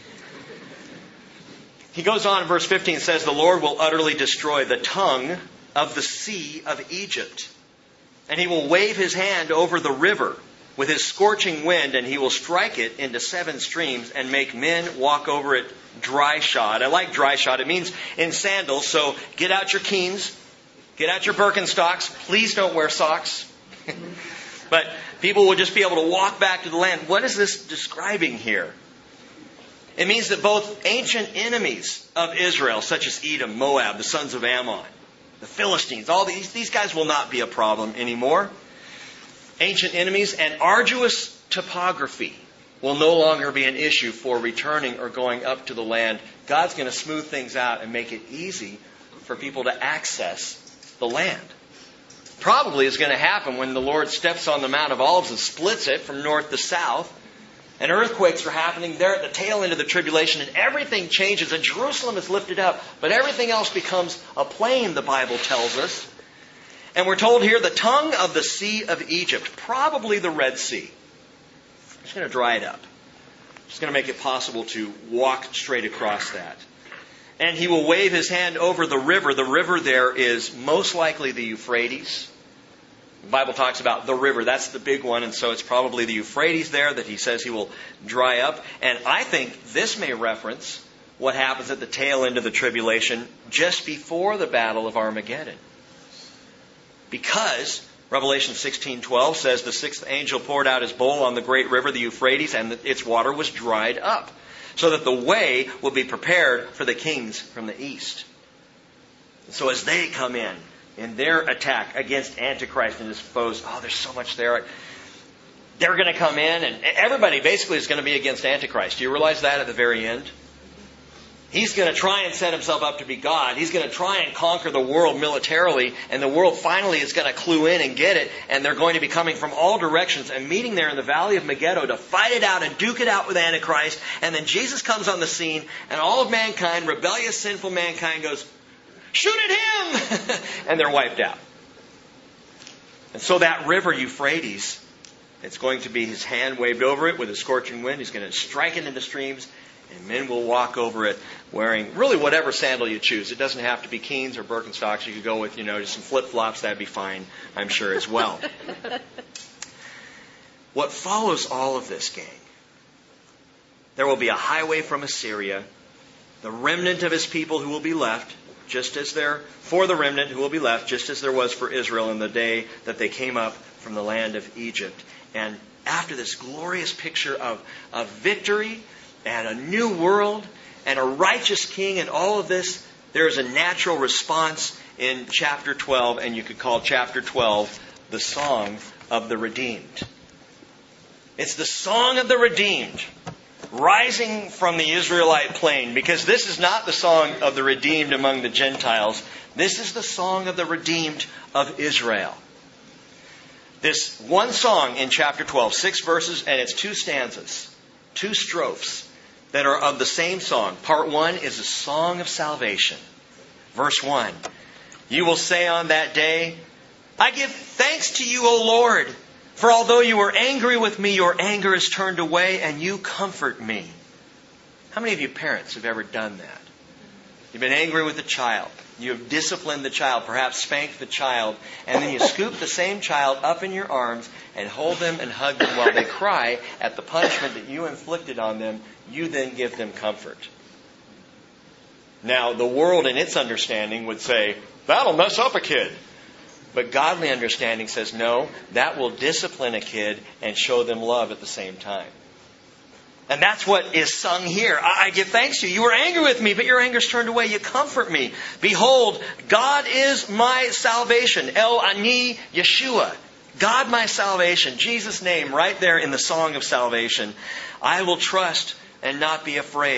Speaker 1: He goes on in verse 15 and says, the Lord will utterly destroy the tongue of the sea of Egypt. And He will wave His hand over the river with His scorching wind, and He will strike it into 7 streams and make men walk over it dry shod. I like dry shod. It means in sandals, so get out your Keens, get out your Birkenstocks. Please don't wear socks. But people will just be able to walk back to the land. What is this describing here? It means that both ancient enemies of Israel, such as Edom, Moab, the sons of Ammon, the Philistines, all these guys will not be a problem anymore. Ancient enemies and arduous topography will no longer be an issue for returning or going up to the land. God's going to smooth things out and make it easy for people to access the land. Probably is going to happen when the Lord steps on the Mount of Olives and splits it from north to south. And earthquakes are happening there at the tail end of the tribulation, and everything changes, and Jerusalem is lifted up, but everything else becomes a plain, the Bible tells us. And we're told here, the tongue of the Sea of Egypt, probably the Red Sea. It's going to dry it up. It's going to make it possible to walk straight across that. And He will wave His hand over the river. The river there is most likely the Euphrates. The Bible talks about the river. That's the big one. And so it's probably the Euphrates there that He says He will dry up. And I think this may reference what happens at the tail end of the tribulation just before the battle of Armageddon. Because Revelation 16:12 says the 6th angel poured out his bowl on the great river, the Euphrates, and its water was dried up, so that the way will be prepared for the kings from the east. So as they come in their attack against Antichrist and his foes, there's so much there. They're going to come in, and everybody basically is going to be against Antichrist. Do you realize that at the very end? He's going to try and set himself up to be God. He's going to try and conquer the world militarily, and the world finally is going to clue in and get it, and they're going to be coming from all directions and meeting there in the valley of Megiddo to fight it out and duke it out with Antichrist. And then Jesus comes on the scene, and all of mankind, rebellious, sinful mankind, goes, "Shoot at him!" and they're wiped out. And so that river Euphrates, it's going to be His hand waved over it with a scorching wind. He's going to strike it into streams, and men will walk over it wearing really whatever sandal you choose. It doesn't have to be Keens or Birkenstocks. You could go with, just some flip-flops. That'd be fine, I'm sure, as well. What follows all of this, gang? There will be a highway from Assyria, the remnant of His people who will be left, just as there was for Israel in the day that they came up from the land of Egypt. And after this glorious picture of victory and a new world and a righteous king and all of this, there is a natural response in chapter 12, and you could call chapter 12 the Song of the Redeemed. It's the Song of the Redeemed, rising from the Israelite plain, because this is not the song of the redeemed among the Gentiles. This is the song of the redeemed of Israel. This one song in chapter 12, 6 verses, and it's 2 stanzas, 2 strophes that are of the same song. Part 1 is a song of salvation. Verse 1, "You will say on that day, I give thanks to you, O Lord, for although you were angry with me, your anger is turned away and you comfort me." How many of you parents have ever done that? You've been angry with a child. You have disciplined the child, perhaps spanked the child, and then you scoop the same child up in your arms and hold them and hug them while they cry at the punishment that you inflicted on them. You then give them comfort. Now, the world in its understanding would say, that'll mess up a kid. But godly understanding says, no, that will discipline a kid and show them love at the same time. And that's what is sung here. I give thanks to you. You were angry with me, but your anger's turned away. You comfort me. Behold, God is my salvation. El Ani Yeshua. God my salvation. Jesus' name right there in the song of salvation. I will trust and not be afraid. For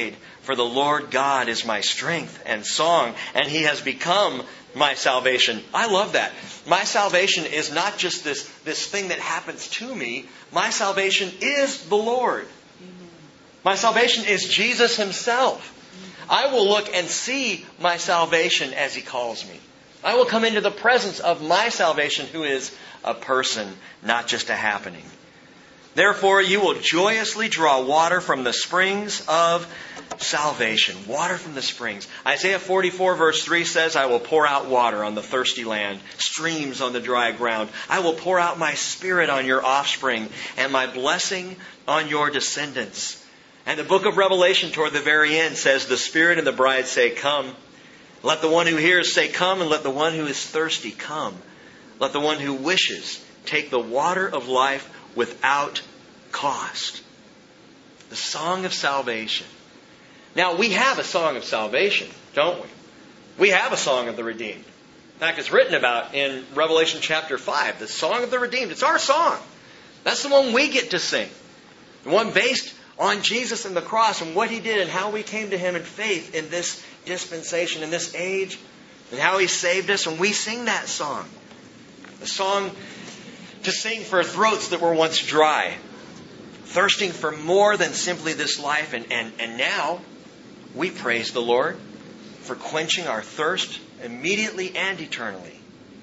Speaker 1: For the Lord God is my strength and song, and He has become my salvation. I love that. My salvation is not just this thing that happens to me. My salvation is the Lord. My salvation is Jesus Himself. I will look and see my salvation as He calls me. I will come into the presence of my salvation, who is a person, not just a happening. Therefore, you will joyously draw water from the springs of salvation. Water from the springs. Isaiah 44 verse 3 says, I will pour out water on the thirsty land, streams on the dry ground. I will pour out my Spirit on your offspring and my blessing on your descendants. And the book of Revelation toward the very end says, the Spirit and the bride say, come. Let the one who hears say, come, and let the one who is thirsty come. Let the one who wishes take the water of life without cost. The song of salvation. Now, we have a song of salvation, don't we? We have a song of the redeemed. In fact, it's written about in Revelation chapter 5, the song of the redeemed. It's our song. That's the one we get to sing. The one based on Jesus and the cross and what He did and how we came to Him in faith in this dispensation, in this age, and how He saved us. And we sing that song. A song to sing for throats that were once dry, thirsting for more than simply this life. And now we praise the Lord for quenching our thirst immediately and eternally.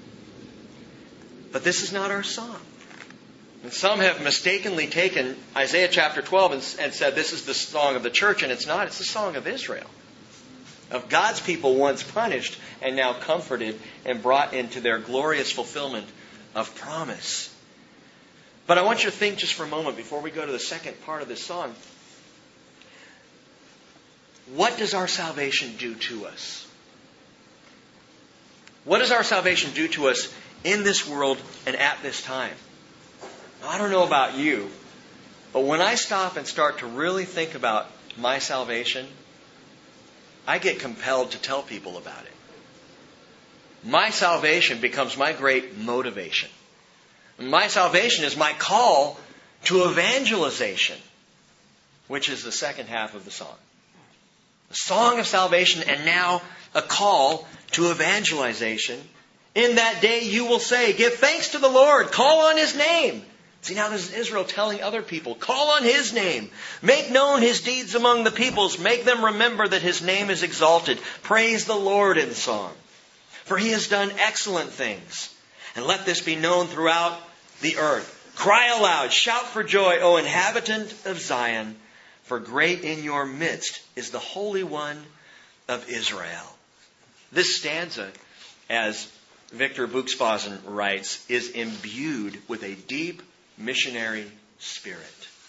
Speaker 1: But this is not our song. And some have mistakenly taken Isaiah chapter 12 and said this is the song of the church, and it's not. It's the song of Israel. Of God's people once punished and now comforted and brought into their glorious fulfillment of promise. But I want you to think just for a moment before we go to the second part of this song. What does our salvation do to us? What does our salvation do to us in this world and at this time? I don't know about you, but when I stop and start to really think about my salvation, I get compelled to tell people about it. My salvation becomes my great motivation. My salvation is my call to evangelization, which is the second half of the song. The song of salvation, and now a call to evangelization. In that day you will say, give thanks to the Lord, call on His name. See, now this is Israel telling other people, call on His name. Make known His deeds among the peoples. Make them remember that His name is exalted. Praise the Lord in song. For He has done excellent things. And let this be known throughout the earth. Cry aloud, shout for joy, O inhabitant of Zion. For great in your midst is the Holy One of Israel. This stanza, as Victor Buxbazen writes, is imbued with a deep missionary spirit.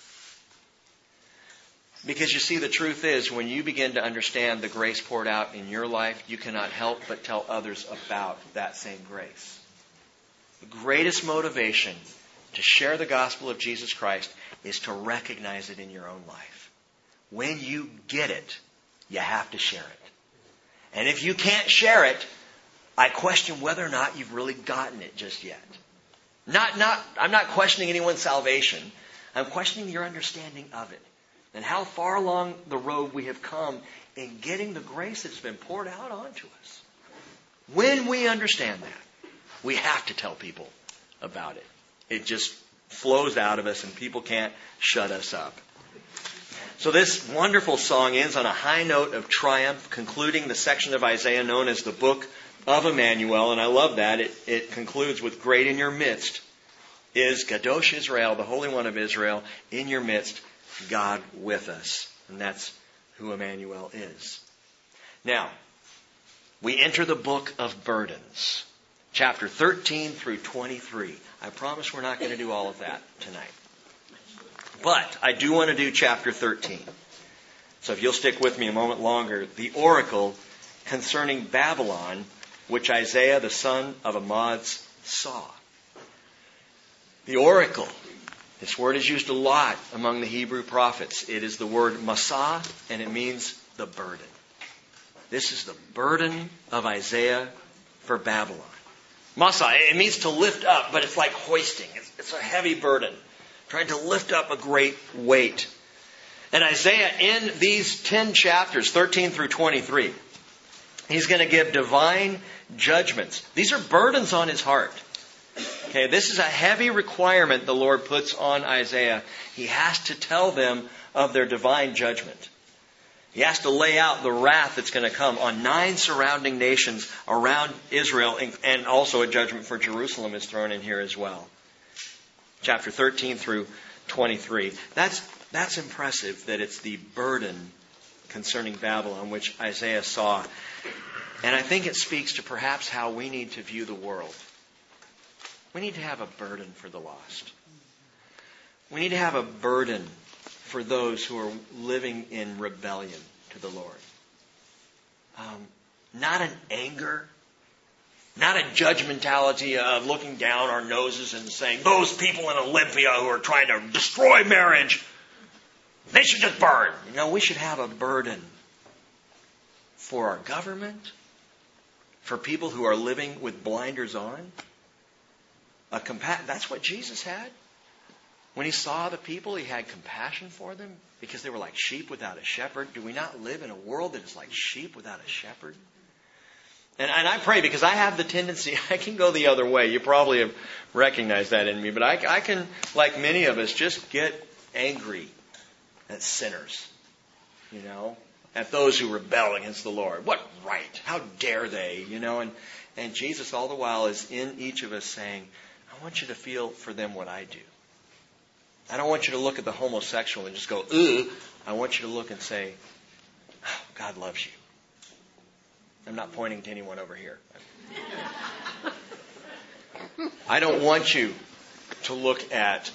Speaker 1: Because you see, the truth is, when you begin to understand the grace poured out in your life, you cannot help but tell others about that same grace. The greatest motivation to share the gospel of Jesus Christ is to recognize it in your own life. When you get it, you have to share it. And if you can't share it, I question whether or not you've really gotten it just yet. I'm not questioning anyone's salvation. I'm questioning your understanding of it. And how far along the road we have come in getting the grace that's been poured out onto us. When we understand that, we have to tell people about it. It just flows out of us and people can't shut us up. So this wonderful song ends on a high note of triumph, concluding the section of Isaiah known as the Book of Emmanuel. And I love that. It concludes with, great in your midst is Kadosh Israel, the Holy One of Israel, in your midst, God with us. And that's who Emmanuel is. Now, we enter the book of burdens, chapter 13 through 23. I promise we're not going to do all of that tonight. But I do want to do chapter 13. So if you'll stick with me a moment longer, the oracle concerning Babylon, which Isaiah the son of Amoz saw. The oracle. This word is used a lot among the Hebrew prophets. It is the word masah, and it means the burden. This is the burden of Isaiah for Babylon. Masah, it means to lift up, but it's like hoisting. It's a heavy burden. Trying to lift up a great weight. And Isaiah, in these 10 chapters, 13 through 23, he's going to give divine judgments. These are burdens on his heart. Okay, this is a heavy requirement the Lord puts on Isaiah. He has to tell them of their divine judgment. He has to lay out the wrath that's going to come on 9 surrounding nations around Israel, and also a judgment for Jerusalem is thrown in here as well. Chapter 13 through 23. That's impressive that it's the burden concerning Babylon which Isaiah saw. And I think it speaks to perhaps how we need to view the world. We need to have a burden for the lost. We need to have a burden for those who are living in rebellion to the Lord. Not an anger, not a judgmentality of looking down our noses and saying, those people in Olympia who are trying to destroy marriage, they should just burn. We should have a burden for our government, for people who are living with blinders on. That's what Jesus had. When he saw the people, he had compassion for them because they were like sheep without a shepherd. Do we not live in a world that is like sheep without a shepherd? And I pray, because I have the tendency, I can go the other way. You probably have recognized that in me. But I can, like many of us, just get angry at sinners. At those who rebel against the Lord. What right? How dare they? And Jesus all the while is in each of us saying, I want you to feel for them what I do. I don't want you to look at the homosexual and just go, ugh. I want you to look and say, oh, God loves you. I'm not pointing to anyone over here. I don't want you to look at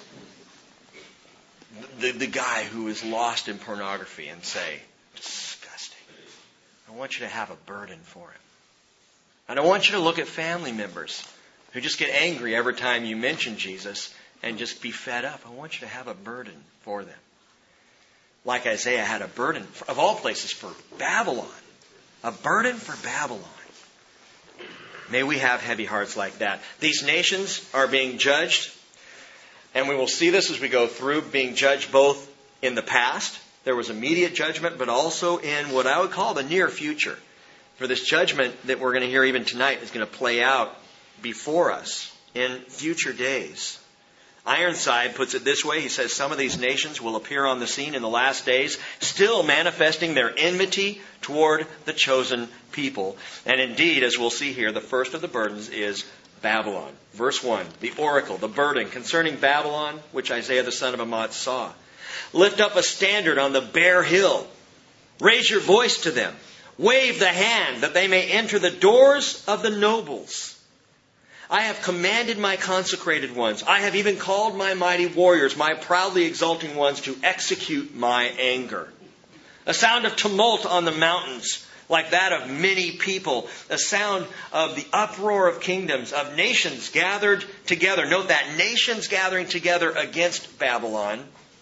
Speaker 1: the guy who is lost in pornography and say, disgusting. I want you to have a burden for him. I don't want you to look at family members who just get angry every time you mention Jesus and just be fed up. I want you to have a burden for them. Like Isaiah had a burden, of all places, for Babylon. A burden for Babylon. May we have heavy hearts like that. These nations are being judged, and we will see this as we go through, being judged both in the past. There was immediate judgment, but also in what I would call the near future. For this judgment that we're going to hear even tonight is going to play out before us in future days. Ironside puts it this way. He says, some of these nations will appear on the scene in the last days, still manifesting their enmity toward the chosen people. And indeed, as we'll see here, the first of the burdens is Babylon. Verse 1, the oracle, the burden concerning Babylon, which Isaiah the son of Amoz saw. Lift up a standard on the bare hill. Raise your voice to them. Wave the hand that they may enter the doors of the nobles. I have commanded my consecrated ones. I have even called my mighty warriors, my proudly exulting ones, to execute my anger. A sound of tumult on the mountains, like that of many people. A sound of the uproar of kingdoms, of nations gathered together. Note that, nations gathering together against Babylon.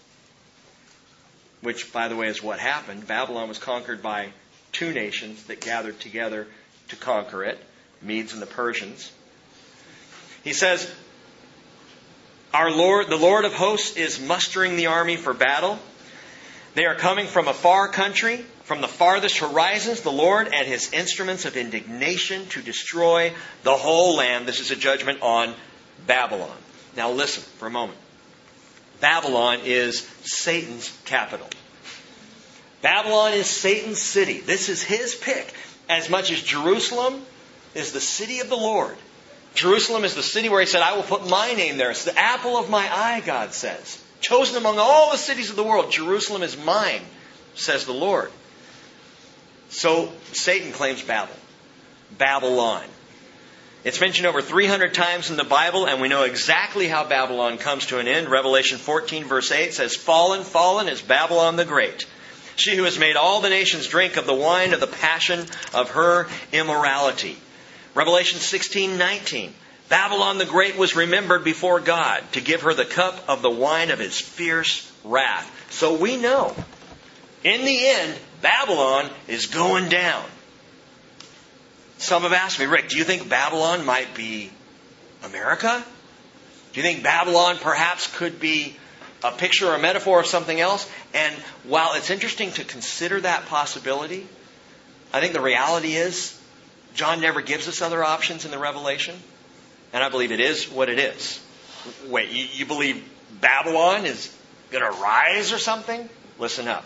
Speaker 1: Which, by the way, is what happened. Babylon was conquered by 2 nations that gathered together to conquer it. Medes and the Persians. He says, the Lord of hosts is mustering the army for battle. They are coming from a far country, from the farthest horizons, the Lord and his instruments of indignation to destroy the whole land. This is a judgment on Babylon. Now listen for a moment. Babylon is Satan's capital. Babylon is Satan's city. This is his pick. As much as Jerusalem is the city of the Lord. Jerusalem is the city where he said, I will put my name there. It's the apple of my eye, God says. Chosen among all the cities of the world. Jerusalem is mine, says the Lord. So Satan claims Babylon. It's mentioned over 300 times in the Bible, and we know exactly how Babylon comes to an end. Revelation 14 verse 8 says, Fallen, fallen is Babylon the Great. She who has made all the nations drink of the wine of the passion of her immorality. Revelation 16:19. Babylon the Great was remembered before God to give her the cup of the wine of his fierce wrath. So we know, in the end, Babylon is going down. Some have asked me, Rick, do you think Babylon might be America? Do you think Babylon perhaps could be a picture or a metaphor of something else. And while it's interesting to consider that possibility, I think the reality is John never gives us other options in the Revelation. And I believe it is what it is. Wait, you believe Babylon is going to rise or something? Listen up.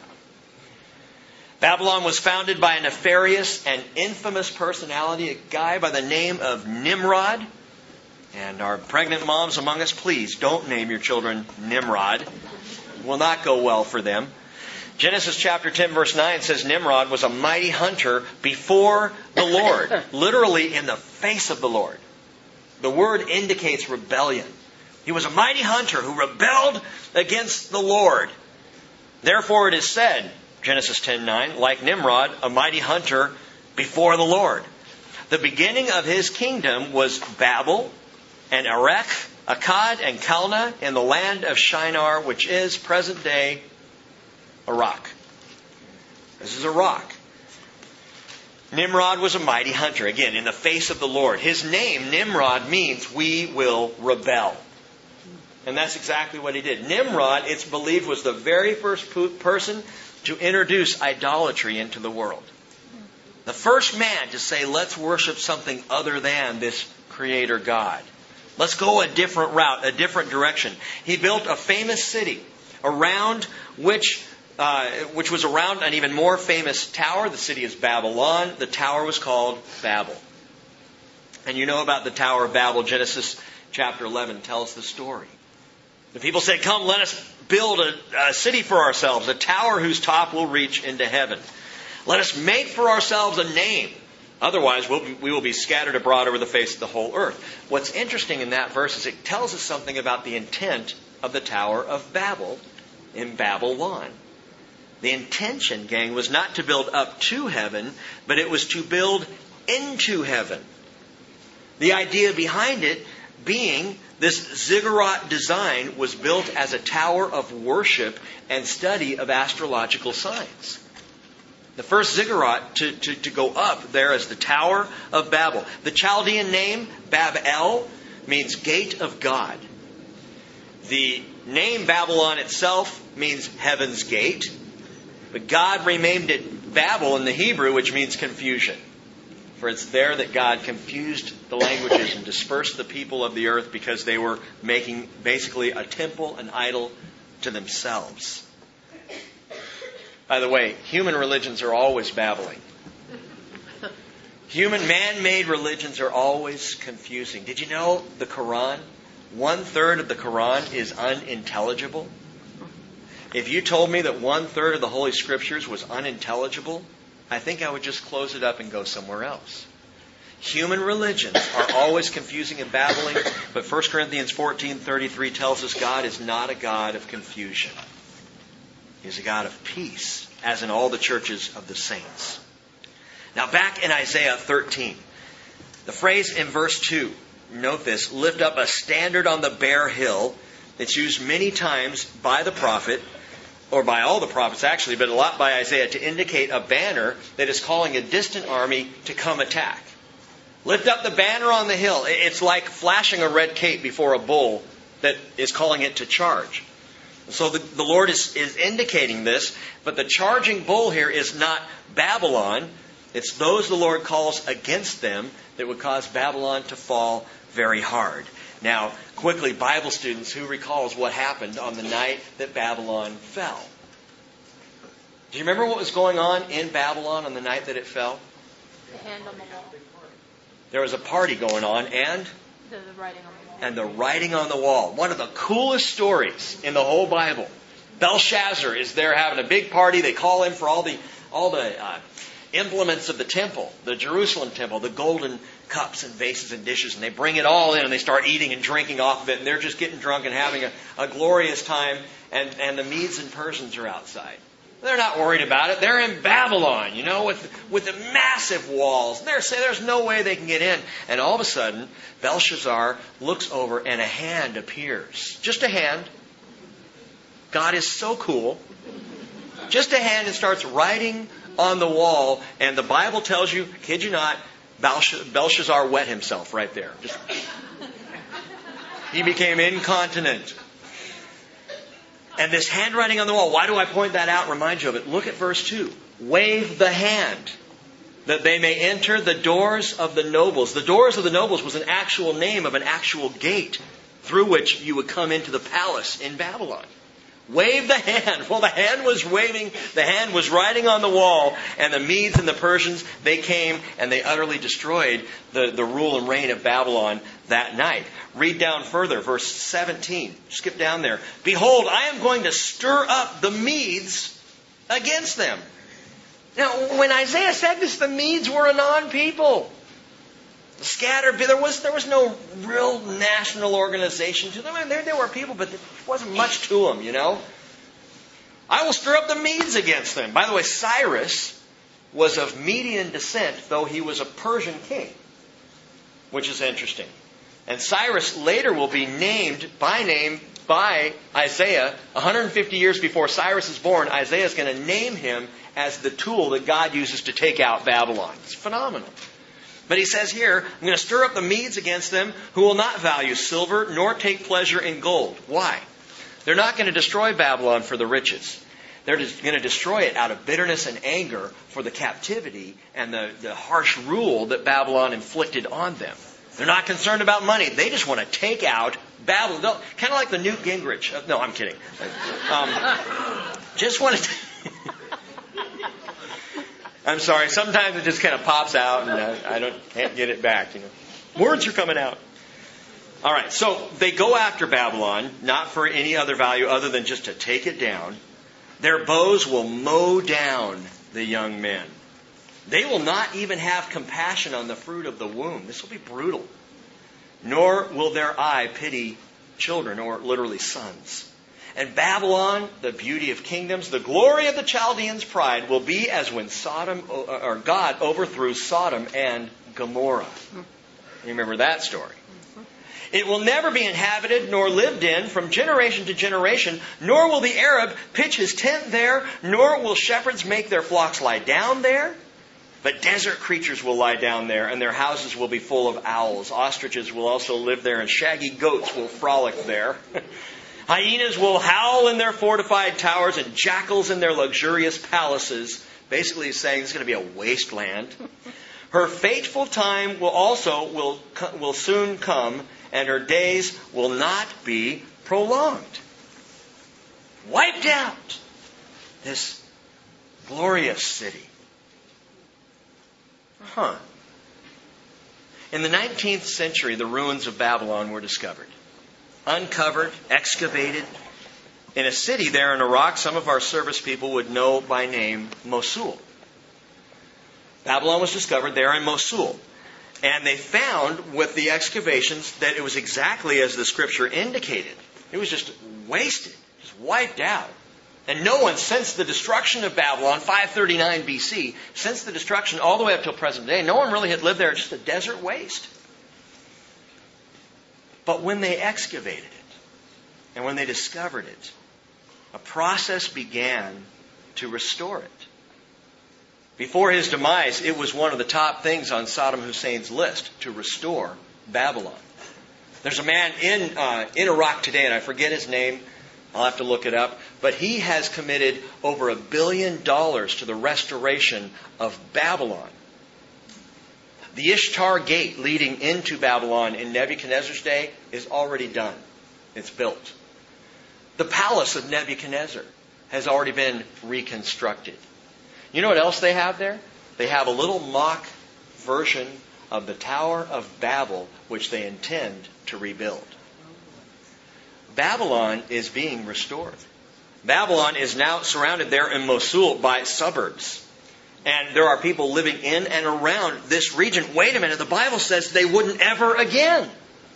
Speaker 1: Babylon was founded by a nefarious and infamous personality, a guy by the name of Nimrod. And our pregnant moms among us, please don't name your children Nimrod. It will not go well for them. Genesis chapter 10 verse 9 says Nimrod was a mighty hunter before the Lord. Literally in the face of the Lord. The word indicates rebellion. He was a mighty hunter who rebelled against the Lord. Therefore it is said, Genesis 10:9, like Nimrod, a mighty hunter before the Lord. The beginning of his kingdom was Babel and Erech, Akkad and Calneh in the land of Shinar, which is present-day Iraq. This is Iraq. Nimrod was a mighty hunter, again, in the face of the Lord. His name, Nimrod, means we will rebel. And that's exactly what he did. Nimrod, it's believed, was the very first person to introduce idolatry into the world. The first man to say, let's worship something other than this Creator God. Let's go a different route, a different direction. He built a famous city around which was around an even more famous tower. The city is Babylon. The tower was called Babel. And you know about the Tower of Babel. Genesis chapter 11 tells the story. The people said, come, let us build a city for ourselves, a tower whose top will reach into heaven. Let us make for ourselves a name. Otherwise, we will be scattered abroad over the face of the whole earth. What's interesting in that verse is it tells us something about the intent of the Tower of Babel in Babylon. The intention, gang, was not to build up to heaven, but it was to build into heaven. The idea behind it being this ziggurat design was built as a tower of worship and study of astrological signs. The first ziggurat to go up there is the Tower of Babel. The Chaldean name, Bab-el, means gate of God. The name Babylon itself means heaven's gate. But God renamed it Babel in the Hebrew, which means confusion. For it's there that God confused the languages and dispersed the people of the earth because they were making basically a temple, an idol to themselves. By the way, human religions are always babbling. Human man-made religions are always confusing. Did you know the Quran? 1/3 of the Quran is unintelligible. If you told me that 1/3 of the Holy Scriptures was unintelligible, I think I would just close it up and go somewhere else. Human religions are always confusing and babbling, but 1 Corinthians 14:33 tells us God is not a God of confusion. He's a God of peace, as in all the churches of the saints. Now back in Isaiah 13, the phrase in verse 2, note this, lift up a standard on the bare hill. It's used many times by the prophet, or by all the prophets actually, but a lot by Isaiah, to indicate a banner that is calling a distant army to come attack. Lift up the banner on the hill. It's like flashing a red cape before a bull that is calling it to charge. So the Lord is indicating this, but the charging bull here is not Babylon. It's those the Lord calls against them that would cause Babylon to fall very hard. Now, quickly, Bible students, who recalls what happened on the night that Babylon fell? Do you remember what was going on in Babylon on the night that it fell?
Speaker 2: The hand on the wall.
Speaker 1: There was a party going on and?
Speaker 2: The writing on the wall.
Speaker 1: And the writing on the wall. One of the coolest stories in the whole Bible. Belshazzar is there having a big party. They call him for all the implements of the temple, the Jerusalem temple, the golden cups and vases and dishes, and they bring it all in and they start eating and drinking off of it, and they're just getting drunk and having a glorious time, and the Medes and Persians are outside. They're not worried about it. They're in Babylon, with the massive walls. They're saying there's no way they can get in. And all of a sudden, Belshazzar looks over and a hand appears. Just a hand. God is so cool. Just a hand, and starts writing on the wall. And the Bible tells you, kid you not, Belshazzar wet himself right there. He became incontinent. And this handwriting on the wall, why do I point that out and remind you of it? Look at verse 2. Wave the hand, that they may enter the doors of the nobles. The doors of the nobles was an actual name of an actual gate through which you would come into the palace in Babylon. Wave the hand. Well, the hand was waving, the hand was writing on the wall, and the Medes and the Persians, they came and they utterly destroyed the rule and reign of Babylon that night. Read down further, verse 17. Skip down there. Behold, I am going to stir up the Medes against them. Now, when Isaiah said this, the Medes were a non-people. Scattered, there was no real national organization to them. I mean, there were people, but there wasn't much to them, you know. I will stir up the Medes against them. By the way, Cyrus was of Median descent, though he was a Persian king, which is interesting. And Cyrus later will be named by name by Isaiah. 150 years before Cyrus is born, Isaiah is going to name him as the tool that God uses to take out Babylon. It's phenomenal. But he says here, I'm going to stir up the Medes against them who will not value silver nor take pleasure in gold. Why? They're not going to destroy Babylon for the riches. They're going to destroy it out of bitterness and anger for the captivity and the harsh rule that Babylon inflicted on them. They're not concerned about money. They just want to take out Babylon. Kind of like the Newt Gingrich. No, I'm kidding. Just want to... I'm sorry. Sometimes it just kind of pops out, and I can't get it back. You know, words are coming out. All right. So they go after Babylon, not for any other value other than just to take it down. Their bows will mow down the young men. They will not even have compassion on the fruit of the womb. This will be brutal. Nor will their eye pity children, or literally sons. And Babylon, the beauty of kingdoms, the glory of the Chaldeans' pride, will be as when God overthrew Sodom and Gomorrah. You remember that story. It will never be inhabited nor lived in from generation to generation, nor will the Arab pitch his tent there, nor will shepherds make their flocks lie down there. But desert creatures will lie down there, and their houses will be full of owls. Ostriches will also live there, and shaggy goats will frolic there. Hyenas will howl in their fortified towers, and jackals in their luxurious palaces. Basically, he's saying it's going to be a wasteland. Her fateful time will soon come, and her days will not be prolonged. Wiped out, this glorious city. In the 19th century, the ruins of Babylon were discovered. Uncovered, excavated. In a city there in Iraq, some of our service people would know by name Mosul. Babylon was discovered there in Mosul. And they found with the excavations that it was exactly as the scripture indicated. It was just wasted, just wiped out. And no one, since the destruction of Babylon, 539 BC, since the destruction all the way up till present day, no one really had lived there, just a desert waste. But when they excavated it, and when they discovered it, a process began to restore it. Before his demise, it was one of the top things on Saddam Hussein's list, to restore Babylon. There's a man in Iraq today, and I forget his name, I'll have to look it up, but he has committed over $1 billion to the restoration of Babylon. The Ishtar Gate leading into Babylon in Nebuchadnezzar's day is already done. It's built. The palace of Nebuchadnezzar has already been reconstructed. You know what else they have there? They have a little mock version of the Tower of Babel, which they intend to rebuild. Babylon is being restored. Babylon is now surrounded there in Mosul by suburbs. And there are people living in and around this region. Wait a minute, the Bible says they wouldn't ever again.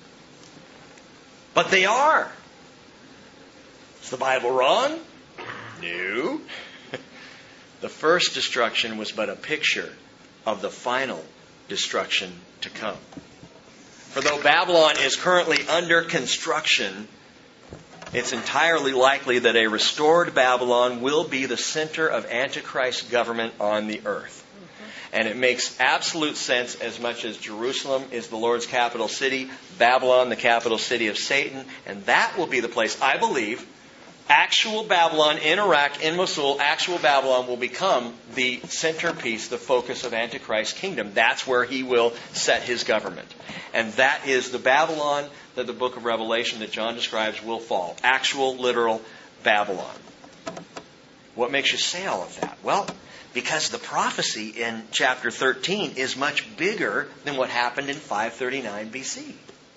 Speaker 1: But they are. Is the Bible wrong? No. The first destruction was but a picture of the final destruction to come. For though Babylon is currently under construction, it's entirely likely that a restored Babylon will be the center of Antichrist's government on the earth. And it makes absolute sense, as much as Jerusalem is the Lord's capital city, Babylon the capital city of Satan, and that will be the place, I believe, Actual Babylon in Iraq, in Mosul, actual Babylon will become the centerpiece, the focus of Antichrist's kingdom. That's where he will set his government. And that is the Babylon that the book of Revelation that John describes will fall. Actual, literal Babylon. What makes you say all of that? Well, because the prophecy in chapter 13 is much bigger than what happened in 539 BC.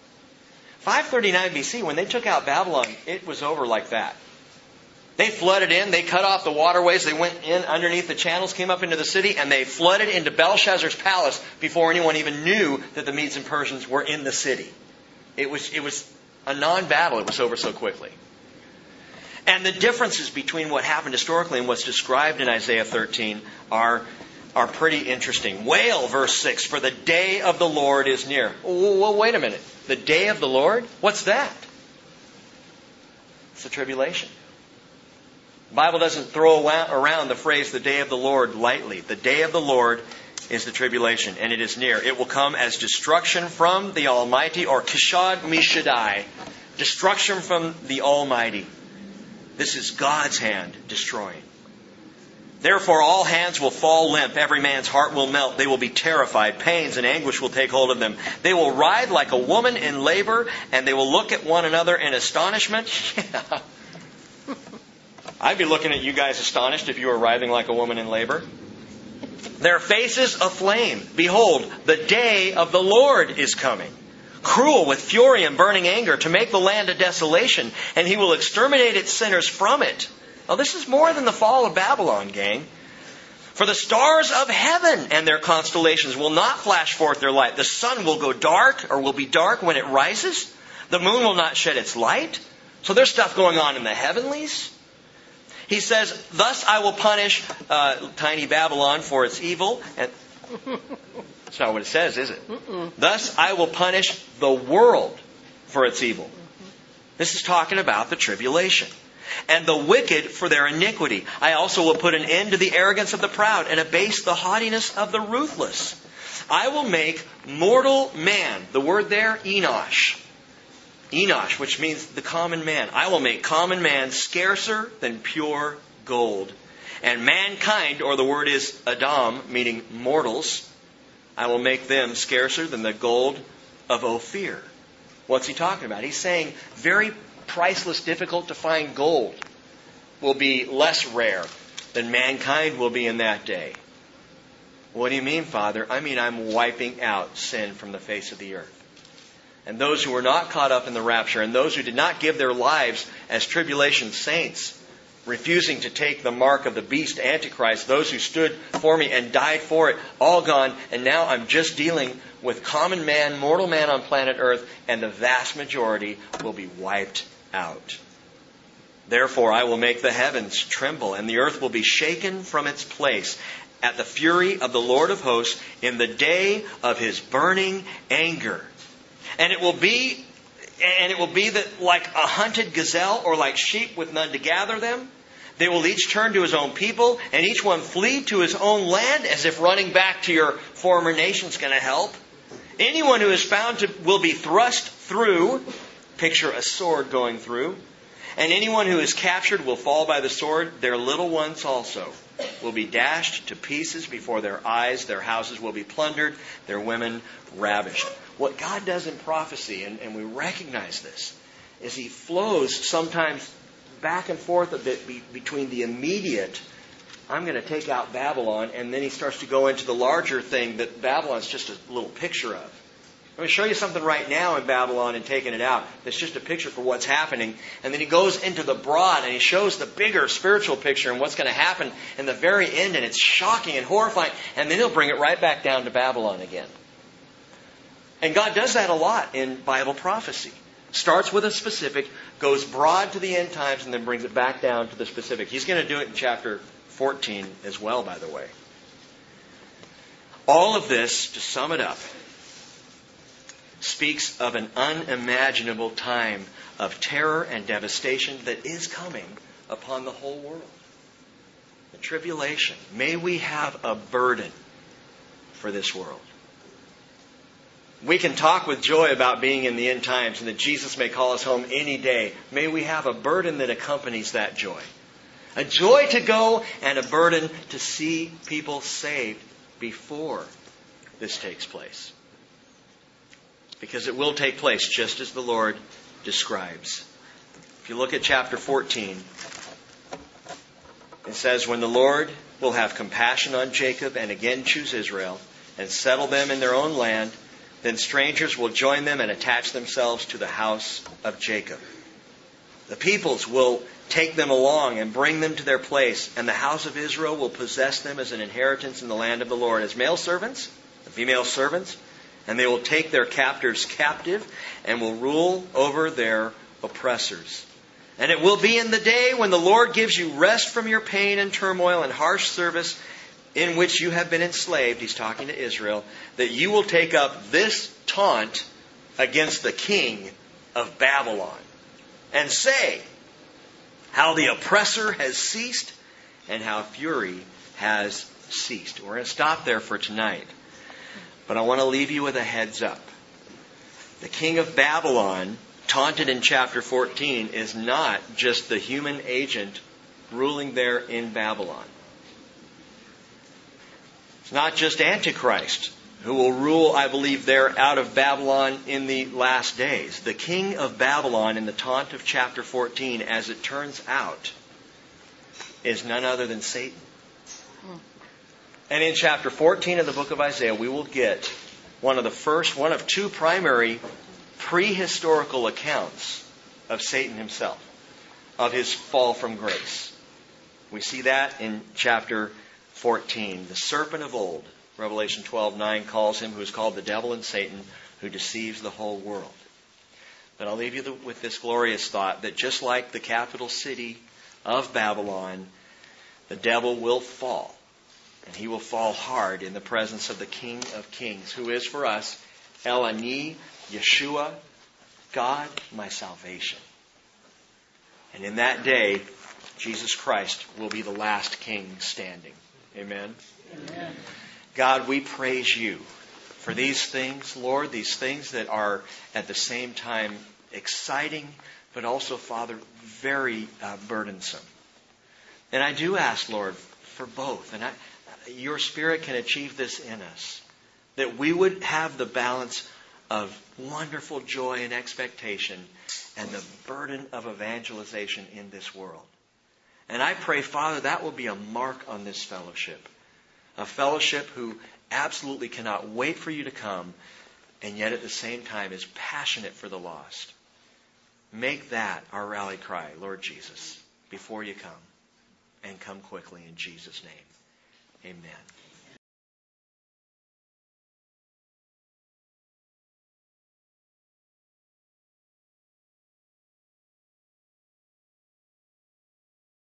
Speaker 1: 539 BC, when they took out Babylon, it was over like that. They flooded in, they cut off the waterways, they went in underneath the channels, came up into the city, and they flooded into Belshazzar's palace before anyone even knew that the Medes and Persians were in the city. It was a non-battle. It was over so quickly. And the differences between what happened historically and what's described in Isaiah 13 are pretty interesting. Wail, verse 6, for the day of the Lord is near. Well, wait a minute. The day of the Lord? What's that? It's the tribulation. The Bible doesn't throw around the phrase the day of the Lord lightly. The day of the Lord is the tribulation, and it is near. It will come as destruction from the Almighty, or Kishad Mishaddai, destruction from the Almighty. This is God's hand destroying. Therefore all hands will fall limp, every man's heart will melt, they will be terrified, pains and anguish will take hold of them. They will writhe like a woman in labor, and they will look at one another in astonishment. Yeah. I'd be looking at you guys astonished if you were writhing like a woman in labor. Their faces aflame. Behold, the day of the Lord is coming. Cruel with fury and burning anger to make the land a desolation, and He will exterminate its sinners from it. Now this is more than the fall of Babylon, gang. For the stars of heaven and their constellations will not flash forth their light. The sun will go dark, or will be dark when it rises. The moon will not shed its light. So there's stuff going on in the heavenlies. He says, thus I will punish tiny Babylon for its evil. And that's not what it says, is it? Thus I will punish the world for its evil. This is talking about the tribulation. And the wicked for their iniquity. I also will put an end to the arrogance of the proud and abase the haughtiness of the ruthless. I will make mortal man, the word there, Enosh. Enosh, which means the common man. I will make common man scarcer than pure gold. And mankind, or the word is Adam, meaning mortals, I will make them scarcer than the gold of Ophir. What's he talking about? He's saying very priceless, difficult to find gold will be less rare than mankind will be in that day. What do you mean, Father? I mean, I'm wiping out sin from the face of the earth. And those who were not caught up in the rapture, and those who did not give their lives as tribulation saints, refusing to take the mark of the beast, Antichrist, those who stood for me and died for it, all gone. And now I'm just dealing with common man, mortal man on planet Earth, and the vast majority will be wiped out. Therefore I will make the heavens tremble, and the earth will be shaken from its place at the fury of the Lord of hosts in the day of His burning anger. And it will be that like a hunted gazelle, or like sheep with none to gather them, they will each turn to his own people, and each one flee to his own land, as if running back to your former nation's going to help. Anyone who is found will be thrust through, picture a sword going through, and anyone who is captured will fall by the sword. Their little ones also will be dashed to pieces before their eyes. Their houses will be plundered, their women ravished. What God does in prophecy, and we recognize this, is He flows sometimes back and forth a bit between the immediate, I'm going to take out Babylon, and then He starts to go into the larger thing that Babylon's just a little picture of. I'm going to show you something right now in Babylon and taking it out that's just a picture for what's happening. And then He goes into the broad and He shows the bigger spiritual picture and what's going to happen in the very end. And it's shocking and horrifying. And then He'll bring it right back down to Babylon again. And God does that a lot in Bible prophecy. Starts with a specific, goes broad to the end times, and then brings it back down to the specific. He's going to do it in chapter 14 as well, by the way. All of this, to sum it up, speaks of an unimaginable time of terror and devastation that is coming upon the whole world. The tribulation. May we have a burden for this world. We can talk with joy about being in the end times and that Jesus may call us home any day. May we have a burden that accompanies that joy. A joy to go and a burden to see people saved before this takes place. Because it will take place just as the Lord describes. If you look at chapter 14, it says, when the Lord will have compassion on Jacob and again choose Israel and settle them in their own land, then strangers will join them and attach themselves to the house of Jacob. The peoples will take them along and bring them to their place, and the house of Israel will possess them as an inheritance in the land of the Lord, as male servants, female servants, and they will take their captors captive and will rule over their oppressors. And it will be in the day when the Lord gives you rest from your pain and turmoil and harsh service in which you have been enslaved, he's talking to Israel, that you will take up this taunt against the king of Babylon and say how the oppressor has ceased and how fury has ceased. We're going to stop there for tonight. But I want to leave you with a heads up. The king of Babylon, taunted in chapter 14, is not just the human agent ruling there in Babylon. It's not just Antichrist who will rule, I believe, there out of Babylon in the last days. The king of Babylon in the taunt of chapter 14, as it turns out, is none other than Satan. And in chapter 14 of the book of Isaiah, we will get one of two primary prehistorical accounts of Satan himself, of his fall from grace. We see that in chapter 14. The serpent of old, Revelation 12:9 calls him, who is called the devil and Satan, who deceives the whole world. But I'll leave you with this glorious thought that just like the capital city of Babylon, the devil will fall. And he will fall hard in the presence of the King of Kings, who is for us El Ani, Yeshua, God, my salvation. And in that day, Jesus Christ will be the last king standing. Amen? Amen. God, we praise you for these things, Lord, these things that are at the same time exciting, but also, Father, very burdensome. And I do ask, Lord, for both. And your Spirit can achieve this in us. That we would have the balance of wonderful joy and expectation and the burden of evangelization in this world. And I pray, Father, that will be a mark on this fellowship. A fellowship who absolutely cannot wait for you to come, and yet at the same time is passionate for the lost. Make that our rally cry, Lord Jesus, before you come. And come quickly in Jesus' name. Amen.